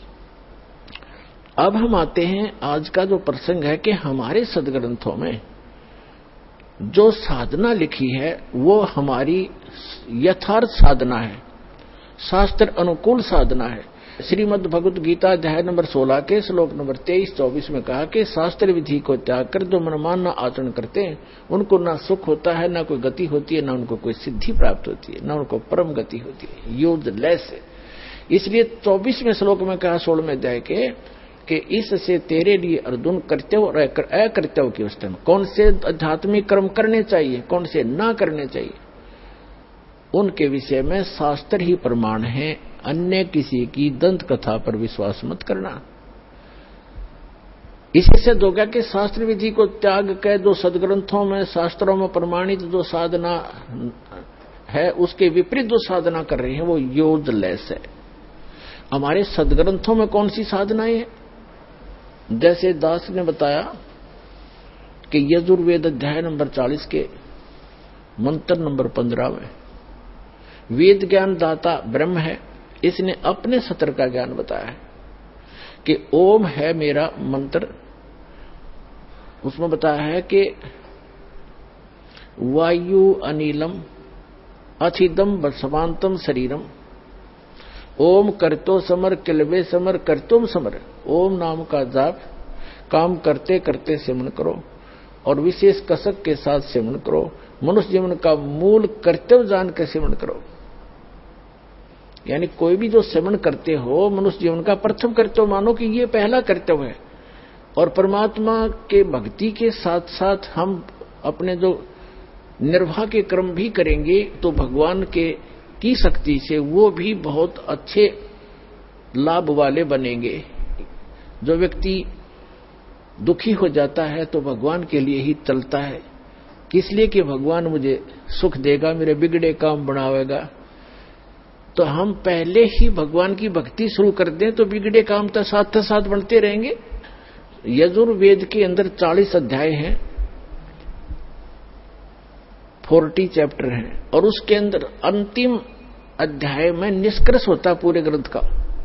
अब हम आते हैं, आज का जो प्रसंग है कि हमारे सदग्रंथों में जो साधना लिखी है वो हमारी यथार्थ साधना है, शास्त्र अनुकूल साधना है। श्रीमद् भगवत गीता अध्याय नंबर 16 के श्लोक नंबर 23-24 में कहा कि शास्त्र विधि को त्याग कर जो मनमाना आचरण करते हैं उनको ना सुख होता है, ना कोई गति होती है, ना उनको कोई सिद्धि प्राप्त होती है, ना उनको परम गति होती है, यूजलेस है। इसलिए 24वें श्लोक में कहा 16वें अध्याय के कि इससे तेरे लिए अर्जुन कर्तव्य और अकर्तव्य की अवस्था में कौन से आध्यात्मिक कर्म करने चाहिए, कौन से ना करने चाहिए, उनके विषय में शास्त्र ही प्रमाण है। अन्य किसी की दंत कथा पर विश्वास मत करना। इसी से होगा कि शास्त्र विधि को त्याग कर जो सदग्रंथों में, शास्त्रों में प्रमाणित जो साधना है उसके विपरीत जो साधना कर रहे हैं वो यूजलेस है। हमारे सदग्रंथों में कौन सी साधनाएं हैं? जैसे दास ने बताया कि यजुर्वेद अध्याय नंबर 40 के मंत्र नंबर 15 में वेद ज्ञान दाता ब्रह्म है, इसने अपने सत्र का ज्ञान बताया है कि ओम है मेरा मंत्र। उसमें बताया है कि वायु अनिलम अथिदम समांतम शरीरम, ओम करतो समर किलवे समर करतुम समर। ओम नाम का जाप काम करते करते सेवन करो और विशेष कसक के साथ सेवन करो। मनुष्य जीवन का मूल कर्तव्य जान कर सेवन करो। यानी कोई भी जो सेवन करते हो मनुष्य जीवन का प्रथम कर्तव्य मानो कि ये पहला कर्तव्य है। और परमात्मा के भक्ति के साथ साथ हम अपने जो निर्वाह के कर्म भी करेंगे तो भगवान की शक्ति से वो भी बहुत अच्छे लाभ वाले बनेंगे। जो व्यक्ति दुखी हो जाता है तो भगवान के लिए ही चलता है, किस लिए कि भगवान मुझे सुख देगा, मेरे बिगड़े काम बनावेगा। तो हम पहले ही भगवान की भक्ति शुरू कर दें तो बिगड़े काम तो साथ बढ़ते रहेंगे। यजुर्वेद के अंदर 40 अध्याय हैं, 40 चैप्टर हैं, और उसके अंदर अंतिम अध्याय में निष्कर्ष होता पूरे ग्रंथ का।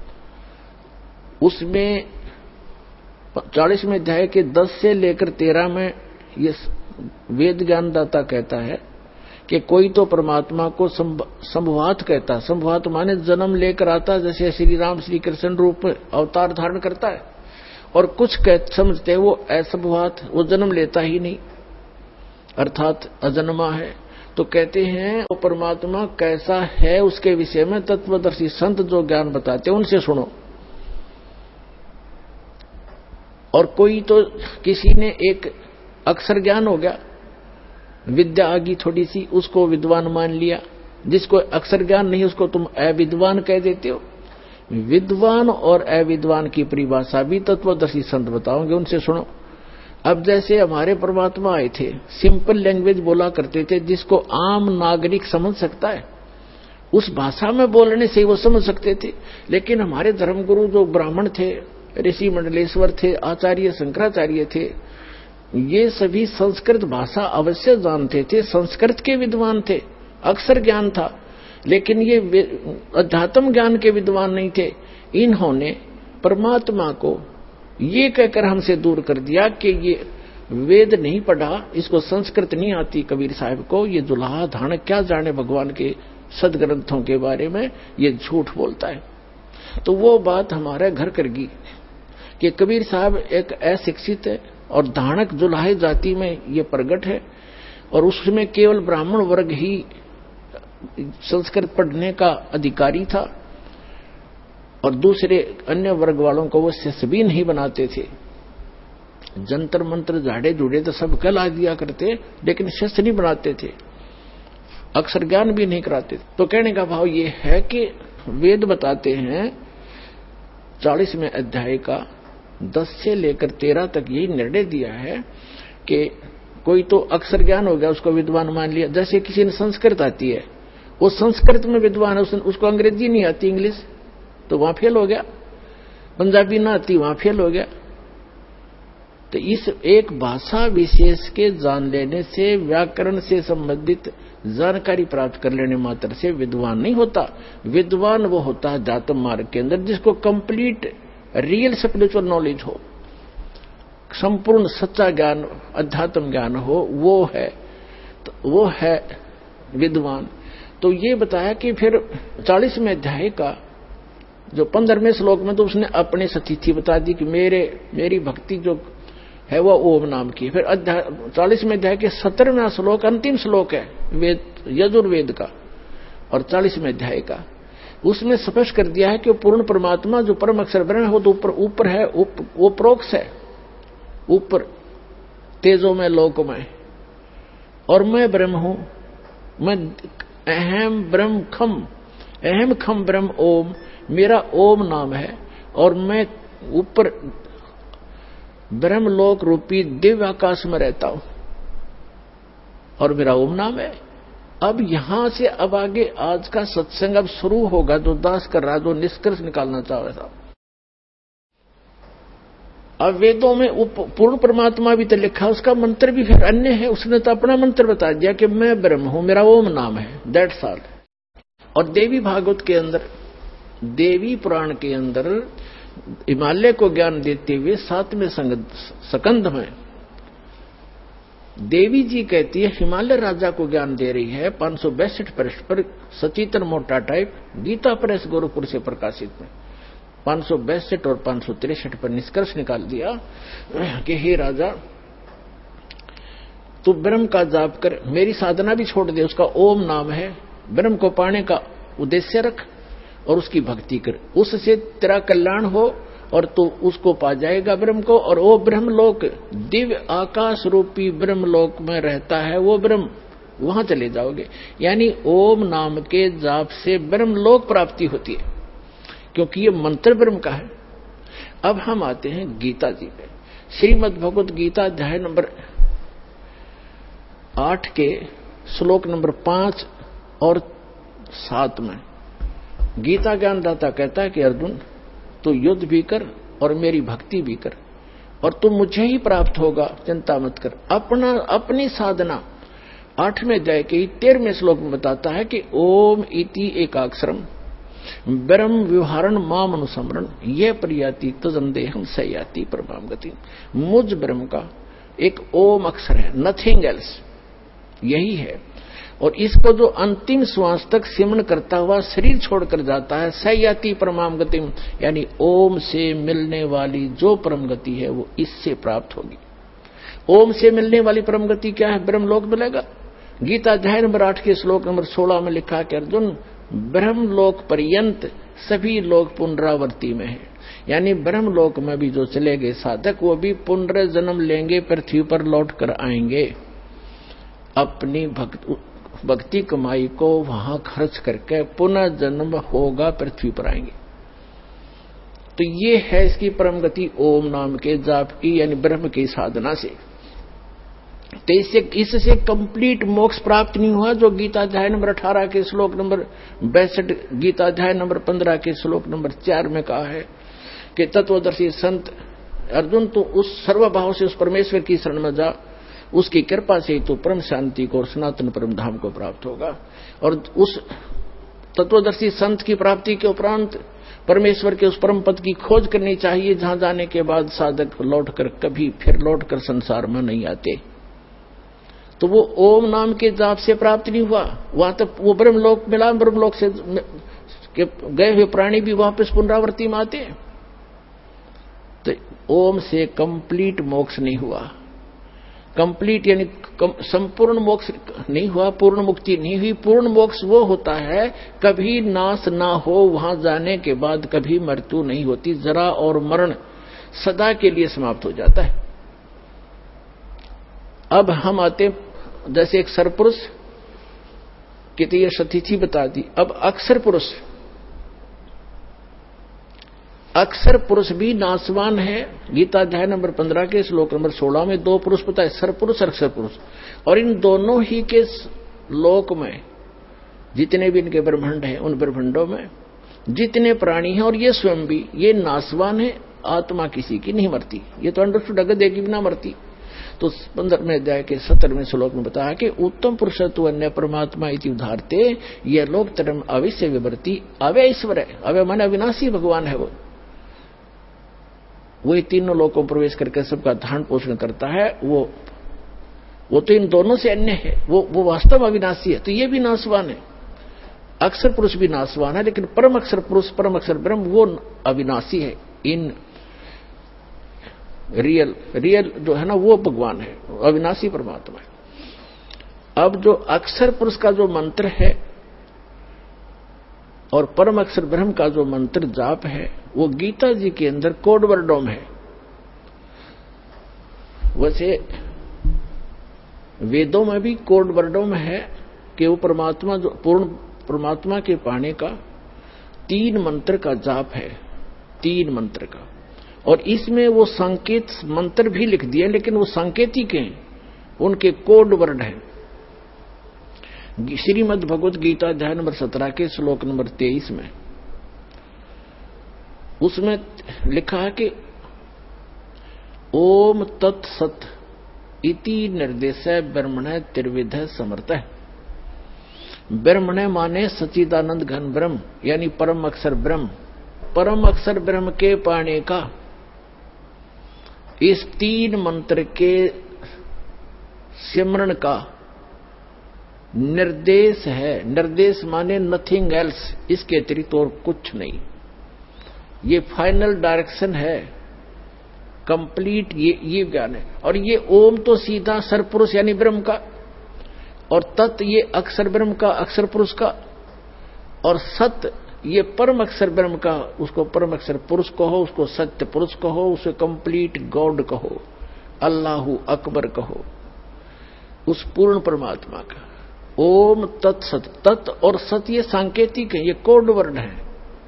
उसमें 40वें अध्याय के 10 से लेकर 13 में ये वेद ज्ञानदाता कहता है कि कोई तो परमात्मा को संभवात कहता। संभवात माने जन्म लेकर आता, जैसे श्री राम श्री कृष्ण रूप में अवतार धारण करता है, और कुछ समझते हैं वो असंभवात, वो जन्म लेता ही नहीं, अर्थात अजन्मा है। तो कहते हैं वो परमात्मा कैसा है उसके विषय में तत्वदर्शी संत जो ज्ञान बताते हैं उनसे सुनो। और कोई तो किसी ने एक अक्षर ज्ञान हो गया, विद्या आ गई थोड़ी सी, उसको विद्वान मान लिया। जिसको अक्षर ज्ञान नहीं उसको तुम अविद्वान कह देते हो। विद्वान और अविद्वान की परिभाषा भी तत्वदर्शी संत बताओगे, उनसे सुनो। अब जैसे हमारे परमात्मा आए थे, सिंपल लैंग्वेज बोला करते थे जिसको आम नागरिक समझ सकता है, उस भाषा में बोलने से वो समझ सकते थे। लेकिन हमारे धर्मगुरु जो ब्राह्मण थे, ऋषि मंडलेश्वर थे, आचार्य शंकराचार्य थे, ये सभी संस्कृत भाषा अवश्य जानते थे, संस्कृत के विद्वान थे, अक्षर ज्ञान था, लेकिन ये अध्यात्म ज्ञान के विद्वान नहीं थे। इन्होंने परमात्मा को ये कहकर हमसे दूर कर दिया कि ये वेद नहीं पढ़ा, इसको संस्कृत नहीं आती कबीर साहब को, ये दुल्हा धान क्या जाने भगवान के सदग्रंथों के बारे में, ये झूठ बोलता है। तो वो बात हमारे घर कर गई कि कबीर साहब एक अशिक्षित है और धानक जुलाहे जाति में ये प्रगट है, और उसमें केवल ब्राह्मण वर्ग ही संस्कृत पढ़ने का अधिकारी था, और दूसरे अन्य वर्ग वालों को वो शिष्य भी नहीं बनाते थे। जंतर मंत्र झाड़े जुड़े तो सब कला दिया करते, लेकिन शिष्य नहीं बनाते थे, अक्षर ज्ञान भी नहीं कराते थे। तो कहने का भाव ये है कि वेद बताते हैं 40वें अध्याय का 10 से लेकर 13 तक यही निर्णय दिया है कि कोई तो अक्षर ज्ञान हो गया, उसको विद्वान मान लिया। जैसे किसी ने संस्कृत आती है, वो संस्कृत में विद्वान है, उसको अंग्रेजी नहीं आती, इंग्लिश, तो वहां फेल हो गया। पंजाबी ना आती, वहां फेल हो गया। तो इस एक भाषा विशेष के जान लेने से, व्याकरण से संबंधित जानकारी प्राप्त कर लेने मात्र से विद्वान नहीं होता। विद्वान वो होता है अध्यात्म मार्ग के अंदर जिसको कंप्लीट रियल स्पिरिचुअल नॉलेज हो, संपूर्ण सच्चा ज्ञान, अध्यात्म ज्ञान हो, वो है विद्वान। तो ये बताया कि फिर 40वें अध्याय का जो 15वें श्लोक में तो उसने अपनी स्थिति बता दी कि मेरी भक्ति जो है वो ओम नाम की। फिर 40वें अध्याय के 17वां श्लोक अंतिम श्लोक है वेद यजुर्वेद का और 40वें अध्याय का, उसमें स्पष्ट कर दिया है कि पूर्ण परमात्मा जो परम अक्षर ब्रह्म है वो तो ऊपर है, वो प्रोक्ष है, ऊपर तेजो में लोक में, और मैं ब्रह्म हूं, मैं अहम ब्रह्म खम ब्रह्म ओम, मेरा ओम नाम है, और मैं ऊपर ब्रह्मलोक रूपी दिव्य आकाश में रहता हूं और मेरा ओम नाम है। अब यहां से अब आगे आज का सत्संग अब शुरू होगा, जो दास कर रहा, जो निष्कर्ष निकालना चाह रहा था। अब वेदों में पूर्ण परमात्मा भी तो लिखा, उसका मंत्र भी फिर अन्य है, उसने तो अपना मंत्र बता दिया कि मैं ब्रह्म हूं, मेरा ओम नाम है, दैट्स ऑल। और देवी भागवत के अंदर, देवी पुराण के अंदर हिमालय को ज्ञान देते हुए 7वें स्कंध में देवी जी कहती है हिमालय राजा को ज्ञान दे रही है 562 पृष्ठ पर, सचेतन मोटा टाइप, गीता प्रेस गोरखपुर से प्रकाशित में 562 और 563 पर निष्कर्ष निकाल दिया कि हे राजा, तू ब्रह्म का जाप कर, मेरी साधना भी छोड़ दे, उसका ओम नाम है, ब्रह्म को पाने का उद्देश्य रख और उसकी भक्ति कर, उससे तेरा कल्याण हो और तू उसको पा जाएगा ब्रह्म को। और वो ब्रह्मलोक दिव्य आकाश रूपी ब्रह्मलोक में रहता है वो ब्रह्म, वहां चले जाओगे। यानी ओम नाम के जाप से ब्रह्मलोक प्राप्ति होती है, क्योंकि ये मंत्र ब्रह्म का है। अब हम आते हैं गीता जी पे। श्रीमद् भगवत गीता अध्याय नंबर 8 के श्लोक नंबर 5 और 7 में गीता ज्ञानदाता कहता है कि अर्जुन तू युद्ध भी कर और मेरी भक्ति भी कर और तुम मुझे ही प्राप्त होगा, चिंता मत कर। अपनी साधना 8वें अध्याय के 13वें श्लोक में बताता है कि ओम इति एकाक्षरम ब्रह्म व्यवहारण माम अनुसमरण यह प्रयाति तदंदेहम सयाति परमाम गति। मुझ ब्रह्म का एक ओम अक्षर है, नथिंग एल्स, यही है। और इसको जो अंतिम श्वास तक सिमरण करता हुआ शरीर छोड़कर जाता है, सयाति परमाम गति, यानी ओम से मिलने वाली जो परम गति है वो इससे प्राप्त होगी। ओम से मिलने वाली परम गति क्या है? ब्रह्मलोक मिलेगा। गीता अध्याय नंबर 8 के श्लोक नंबर 16 में लिखा कि अर्जुन ब्रह्मलोक पर्यंत सभी लोग पुनरावर्ती में है, यानी ब्रह्मलोक में भी जो चले गए साधक वो भी पुनर्जन्म लेंगे, पृथ्वी पर लौट कर आएंगे, अपनी भक्ति कमाई को वहां खर्च करके पुनः जन्म होगा, पृथ्वी पर आएंगे। तो ये है इसकी परम गति ओम नाम के जाप की, यानी ब्रह्म की साधना से। तो इससे कंप्लीट मोक्ष प्राप्त नहीं हुआ जो गीता अध्याय नंबर 18 के श्लोक नंबर 62, गीता अध्याय नंबर 15 के श्लोक नंबर 4 में कहा है कि तत्वदर्शी संत अर्जुन तो उस सर्वभाव से उस परमेश्वर की शरण में जा, उसकी कृपा से तो परम शांति को और सनातन परम धाम को प्राप्त होगा। और उस तत्वदर्शी संत की प्राप्ति के उपरांत परमेश्वर के उस परम पद की खोज करनी चाहिए, जहां जाने के बाद साधक लौटकर कभी फिर लौटकर संसार में नहीं आते। तो वो ओम नाम के जाप से प्राप्त नहीं हुआ, वहां तक वो ब्रह्मलोक मिला, ब्रह्मलोक से गए हुए प्राणी भी वापस पुनरावृत्ति में आते। तो ओम से कंप्लीट मोक्ष नहीं हुआ, कंप्लीट यानी संपूर्ण मोक्ष नहीं हुआ, पूर्ण मुक्ति नहीं हुई। पूर्ण मोक्ष वो होता है कभी नाश ना हो, वहां जाने के बाद कभी मृत्यु नहीं होती, जरा और मरण सदा के लिए समाप्त हो जाता है। अब हम आते, जैसे एक सरपुरुष की तो ये सतिथि बता दी। अब अक्षर पुरुष, अक्षर पुरुष भी नाशवान है। गीता अध्याय नंबर 15 के श्लोक नंबर 16 में 2 पुरुष बताए, सरपुरुष और अक्षर पुरुष। और इन दोनों ही के लोक में जितने भी इनके ब्रह्मांड हैं, उन ब्रह्मांडों में जितने प्राणी हैं, और ये स्वयं भी, ये नाशवान है। आत्मा किसी की नहीं मरती, ये तो अंडरस्टूड, अगर देगी भी ना मरती। तो 15वें अध्याय के 17वें श्लोक में बताया कि उत्तम पुरुषत्व अन्य परमात्मा इति उदाहरते ये लोक तरम अविश्य विवर्ती अव्यय ईश्वर है। अव्यय माने अविनाशी भगवान है। वो तीनों लोकों में प्रवेश करके सबका धारण पोषण करता है। वो तो इन दोनों से अन्य है, वो वास्तव अविनाशी है। तो ये भी नाशवान है, अक्षर पुरुष भी नाशवान है, लेकिन परम अक्षर पुरुष, परम अक्षर ब्रह्म वो अविनाशी है। इन रियल जो है ना वो भगवान है, अविनाशी परमात्मा है। अब जो अक्षर पुरुष का जो मंत्र है और परम अक्षर ब्रह्म का जो मंत्र जाप है, वो गीता जी के अंदर कोड वर्डों में है। वैसे वेदों में भी कोड वर्डों में है कि वो परमात्मा, जो पूर्ण परमात्मा के पाने का 3 मंत्र का जाप है, 3 मंत्र का। और इसमें वो संकेत मंत्र भी लिख दिए, लेकिन वो सांकेतिक हैं, उनके कोड वर्ड हैं। श्रीमद् भगवत गीता अध्याय नंबर 17 के श्लोक नंबर 23 में उसमें लिखा है कि ओम तत्सत इति निर्देश ब्रह्मण त्रिविध समर्थ। ब्रह्मण माने सच्चिदानंद घन ब्रह्म, यानी परम अक्षर ब्रह्म। परम अक्षर ब्रह्म के पाने का इस 3 मंत्र के सिमरण का निर्देश है। निर्देश माने नथिंग एल्स, इसके अतिरिक्त और कुछ नहीं। ये फाइनल डायरेक्शन है, कंप्लीट ये ज्ञान है। और ये ओम तो सीधा सरपुरुष यानी ब्रह्म का, और तत् ये अक्षर ब्रह्म का, अक्षर पुरुष का, और सत ये परम अक्षर ब्रह्म का। उसको परम अक्षर पुरुष कहो, उसको सत्य पुरुष कहो, उसे कंप्लीट गॉड कहो, अल्लाहु अकबर कहो, उस पूर्ण परमात्मा का। ओम तत्सत, तत् और सत ये सांकेतिक है, ये कोड वर्ड है।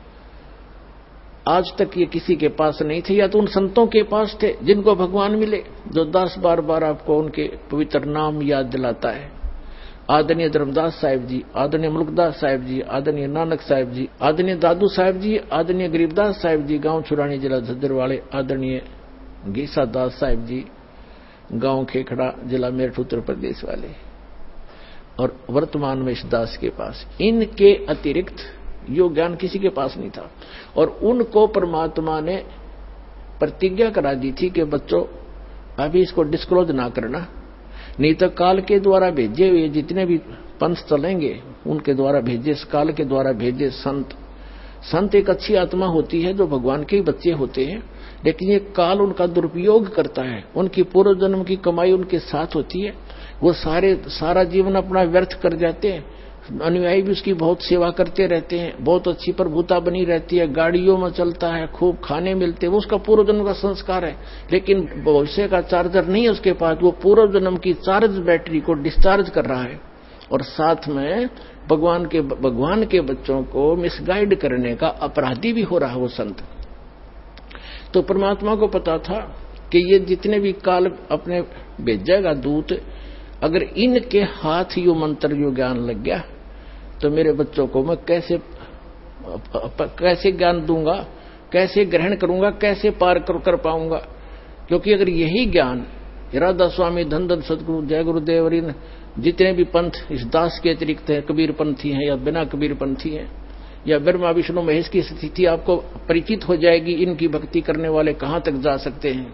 आज तक ये किसी के पास नहीं थे, या तो उन संतों के पास थे जिनको भगवान मिले, जो 10 बार आपको उनके पवित्र नाम याद दिलाता है। आदरणीय धर्मदास साहिब जी, आदरणीय मुल्कदास साहिब जी, आदरणीय नानक साहिब जी, आदरणीय दादू साहिब जी, आदरणीय गरीबदास साहिब जी, गांव छुरानी जिला झज्जर वाले, आदरणीय गीसा दास साहिब जी, गांव खेखड़ा जिला मेरठ उत्तर प्रदेश वाले, और वर्तमान में इस दास के पास इनके अतिरिक्त यो ज्ञान किसी के पास नहीं था। और उनको परमात्मा ने प्रतिज्ञा करा दी थी कि बच्चों अभी इसको डिस्क्लोज ना करना, नहीं तो काल के द्वारा भेजे हुए जितने भी पंथ चलेंगे उनके द्वारा भेजे, काल के द्वारा भेजे संत एक अच्छी आत्मा होती है जो भगवान के ही बच्चे होते हैं, लेकिन ये काल उनका दुरुपयोग करता है। उनकी पूर्व जन्म की कमाई उनके साथ होती है, वो सारा जीवन अपना व्यर्थ कर जाते हैं। अनुयायी भी उसकी बहुत सेवा करते रहते हैं, बहुत अच्छी प्रभुता बनी रहती है, गाड़ियों में चलता है, खूब खाने मिलते हैं, वो उसका पूर्व जन्म का संस्कार है। लेकिन भविष्य का चार्जर नहीं है उसके पास, वो पूर्व जन्म की चार्ज बैटरी को डिस्चार्ज कर रहा है और साथ में भगवान के बच्चों को मिसगाइड करने का अपराधी भी हो रहा है वो संत। तो परमात्मा को पता था कि ये जितने भी काल अपने भेजेगा दूत, अगर इनके हाथ यो मंत्र यो ज्ञान लग गया तो मेरे बच्चों को मैं कैसे ज्ञान दूंगा, कैसे ग्रहण करूंगा, कैसे पार कर पाऊंगा। क्योंकि अगर यही ज्ञान राधा स्वामी, धन सदगुरु, जय गुरुदेव और इन जितने भी पंथ इस दास के अतिरिक्त है, कबीर पंथी हैं या बिना कबीर पंथी हैं या ब्रह्मा विष्णु महेश की स्थिति आपको परिचित हो जाएगी, इनकी भक्ति करने वाले कहां तक जा सकते हैं।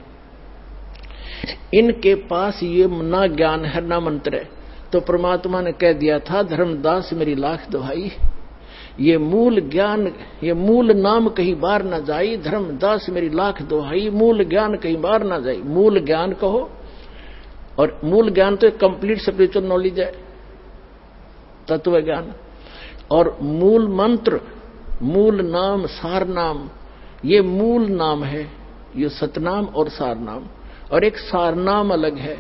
इनके पास ये ना ज्ञान है ना मंत्र है। तो परमात्मा ने कह दिया था, धर्मदास मेरी लाख दुहाई, ये मूल ज्ञान, ये मूल नाम कहीं बार ना जाई, धर्मदास मेरी लाख दुहाई, मूल ज्ञान कहीं बार ना जाई। मूल ज्ञान कहो, और मूल ज्ञान तो एक कंप्लीट स्पिरिचुअल नॉलेज है, तत्व ज्ञान। और मूल मंत्र, मूल नाम, सार नाम, ये मूल नाम है, ये सतनाम और सार नाम। और एक सारनाम अलग है,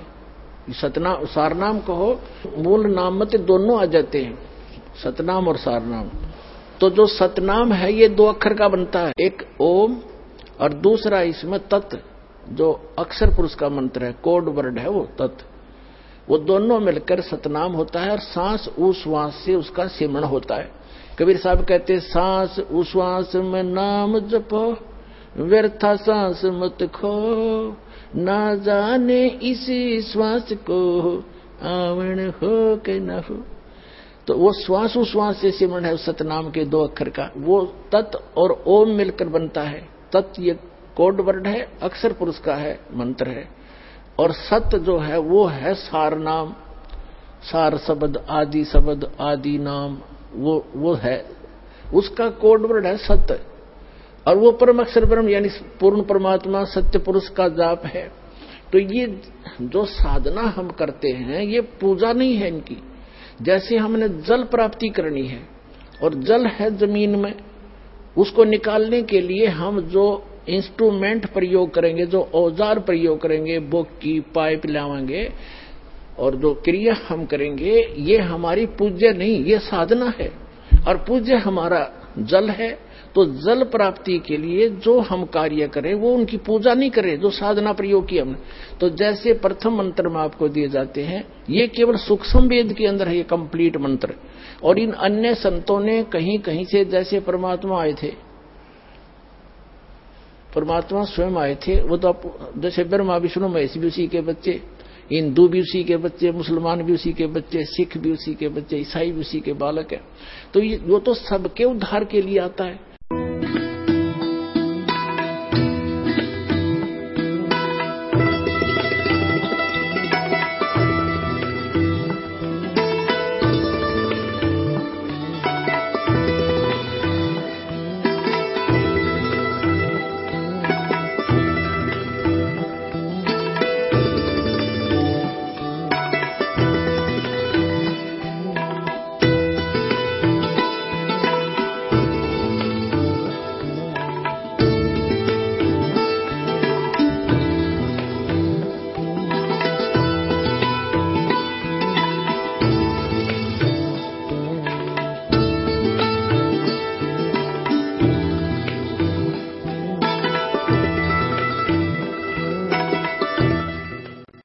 सारनाम कहो, मूल नाम मत दोनों आ जाते हैं, सतनाम और सारनाम। तो जो सतनाम है ये 2 अक्षर का बनता है, एक ओम और दूसरा इसमें तत्, जो अक्षर पुरुष का मंत्र है, कोड वर्ड है वो तत्, वो दोनों मिलकर सतनाम होता है। और सांस उश्वास से उसका सिमरण होता है। कबीर साहब कहते हैं, सांस उश्वास में नाम जपो, व्यर्था सांस मत खो, ना जाने इसी श्वास को आवण हो के न हो। तो वो श्वास उश्वास से सिमरण है सतनाम के 2 अक्षर का, वो तत् और ओम मिलकर बनता है। तत् ये कोड वर्ड है, अक्षर पुरुष का है, मंत्र है। और सत जो है वो है सार नाम, सार शब्द, आदि शब्द, आदि नाम, वो है, उसका कोड वर्ड है सत्य। और वो परम अक्षर ब्रह्म यानी पूर्ण परमात्मा सत्य पुरुष का जाप है। तो ये जो साधना हम करते हैं ये पूजा नहीं है इनकी। जैसे हमने जल प्राप्ति करनी है और जल है जमीन में, उसको निकालने के लिए हम जो इंस्ट्रूमेंट प्रयोग करेंगे, जो औजार प्रयोग करेंगे, बोकी पाइप लावाएंगे और जो क्रिया हम करेंगे, ये हमारी पूज्य नहीं, ये साधना है। और पूज्य हमारा जल है। तो जल प्राप्ति के लिए जो हम कार्य करें वो उनकी पूजा नहीं करें, जो साधना प्रयोग की हमने। तो जैसे प्रथम मंत्र में आपको दिए जाते हैं, ये केवल सूक्ष्म वेद के अंदर है ये कंप्लीट मंत्र। और इन अन्य संतों ने कहीं कहीं से, जैसे परमात्मा आए थे, परमात्मा स्वयं आए थे, वो तो जैसे ब्रह्मा विष्णु महेश भी उसी के बच्चे, हिंदू भी उसी के बच्चे, मुसलमान भी उसी के बच्चे, सिख भी उसी के बच्चे, ईसाई भी उसी के बालक है। तो वो तो सबके उद्धार के लिए आता है।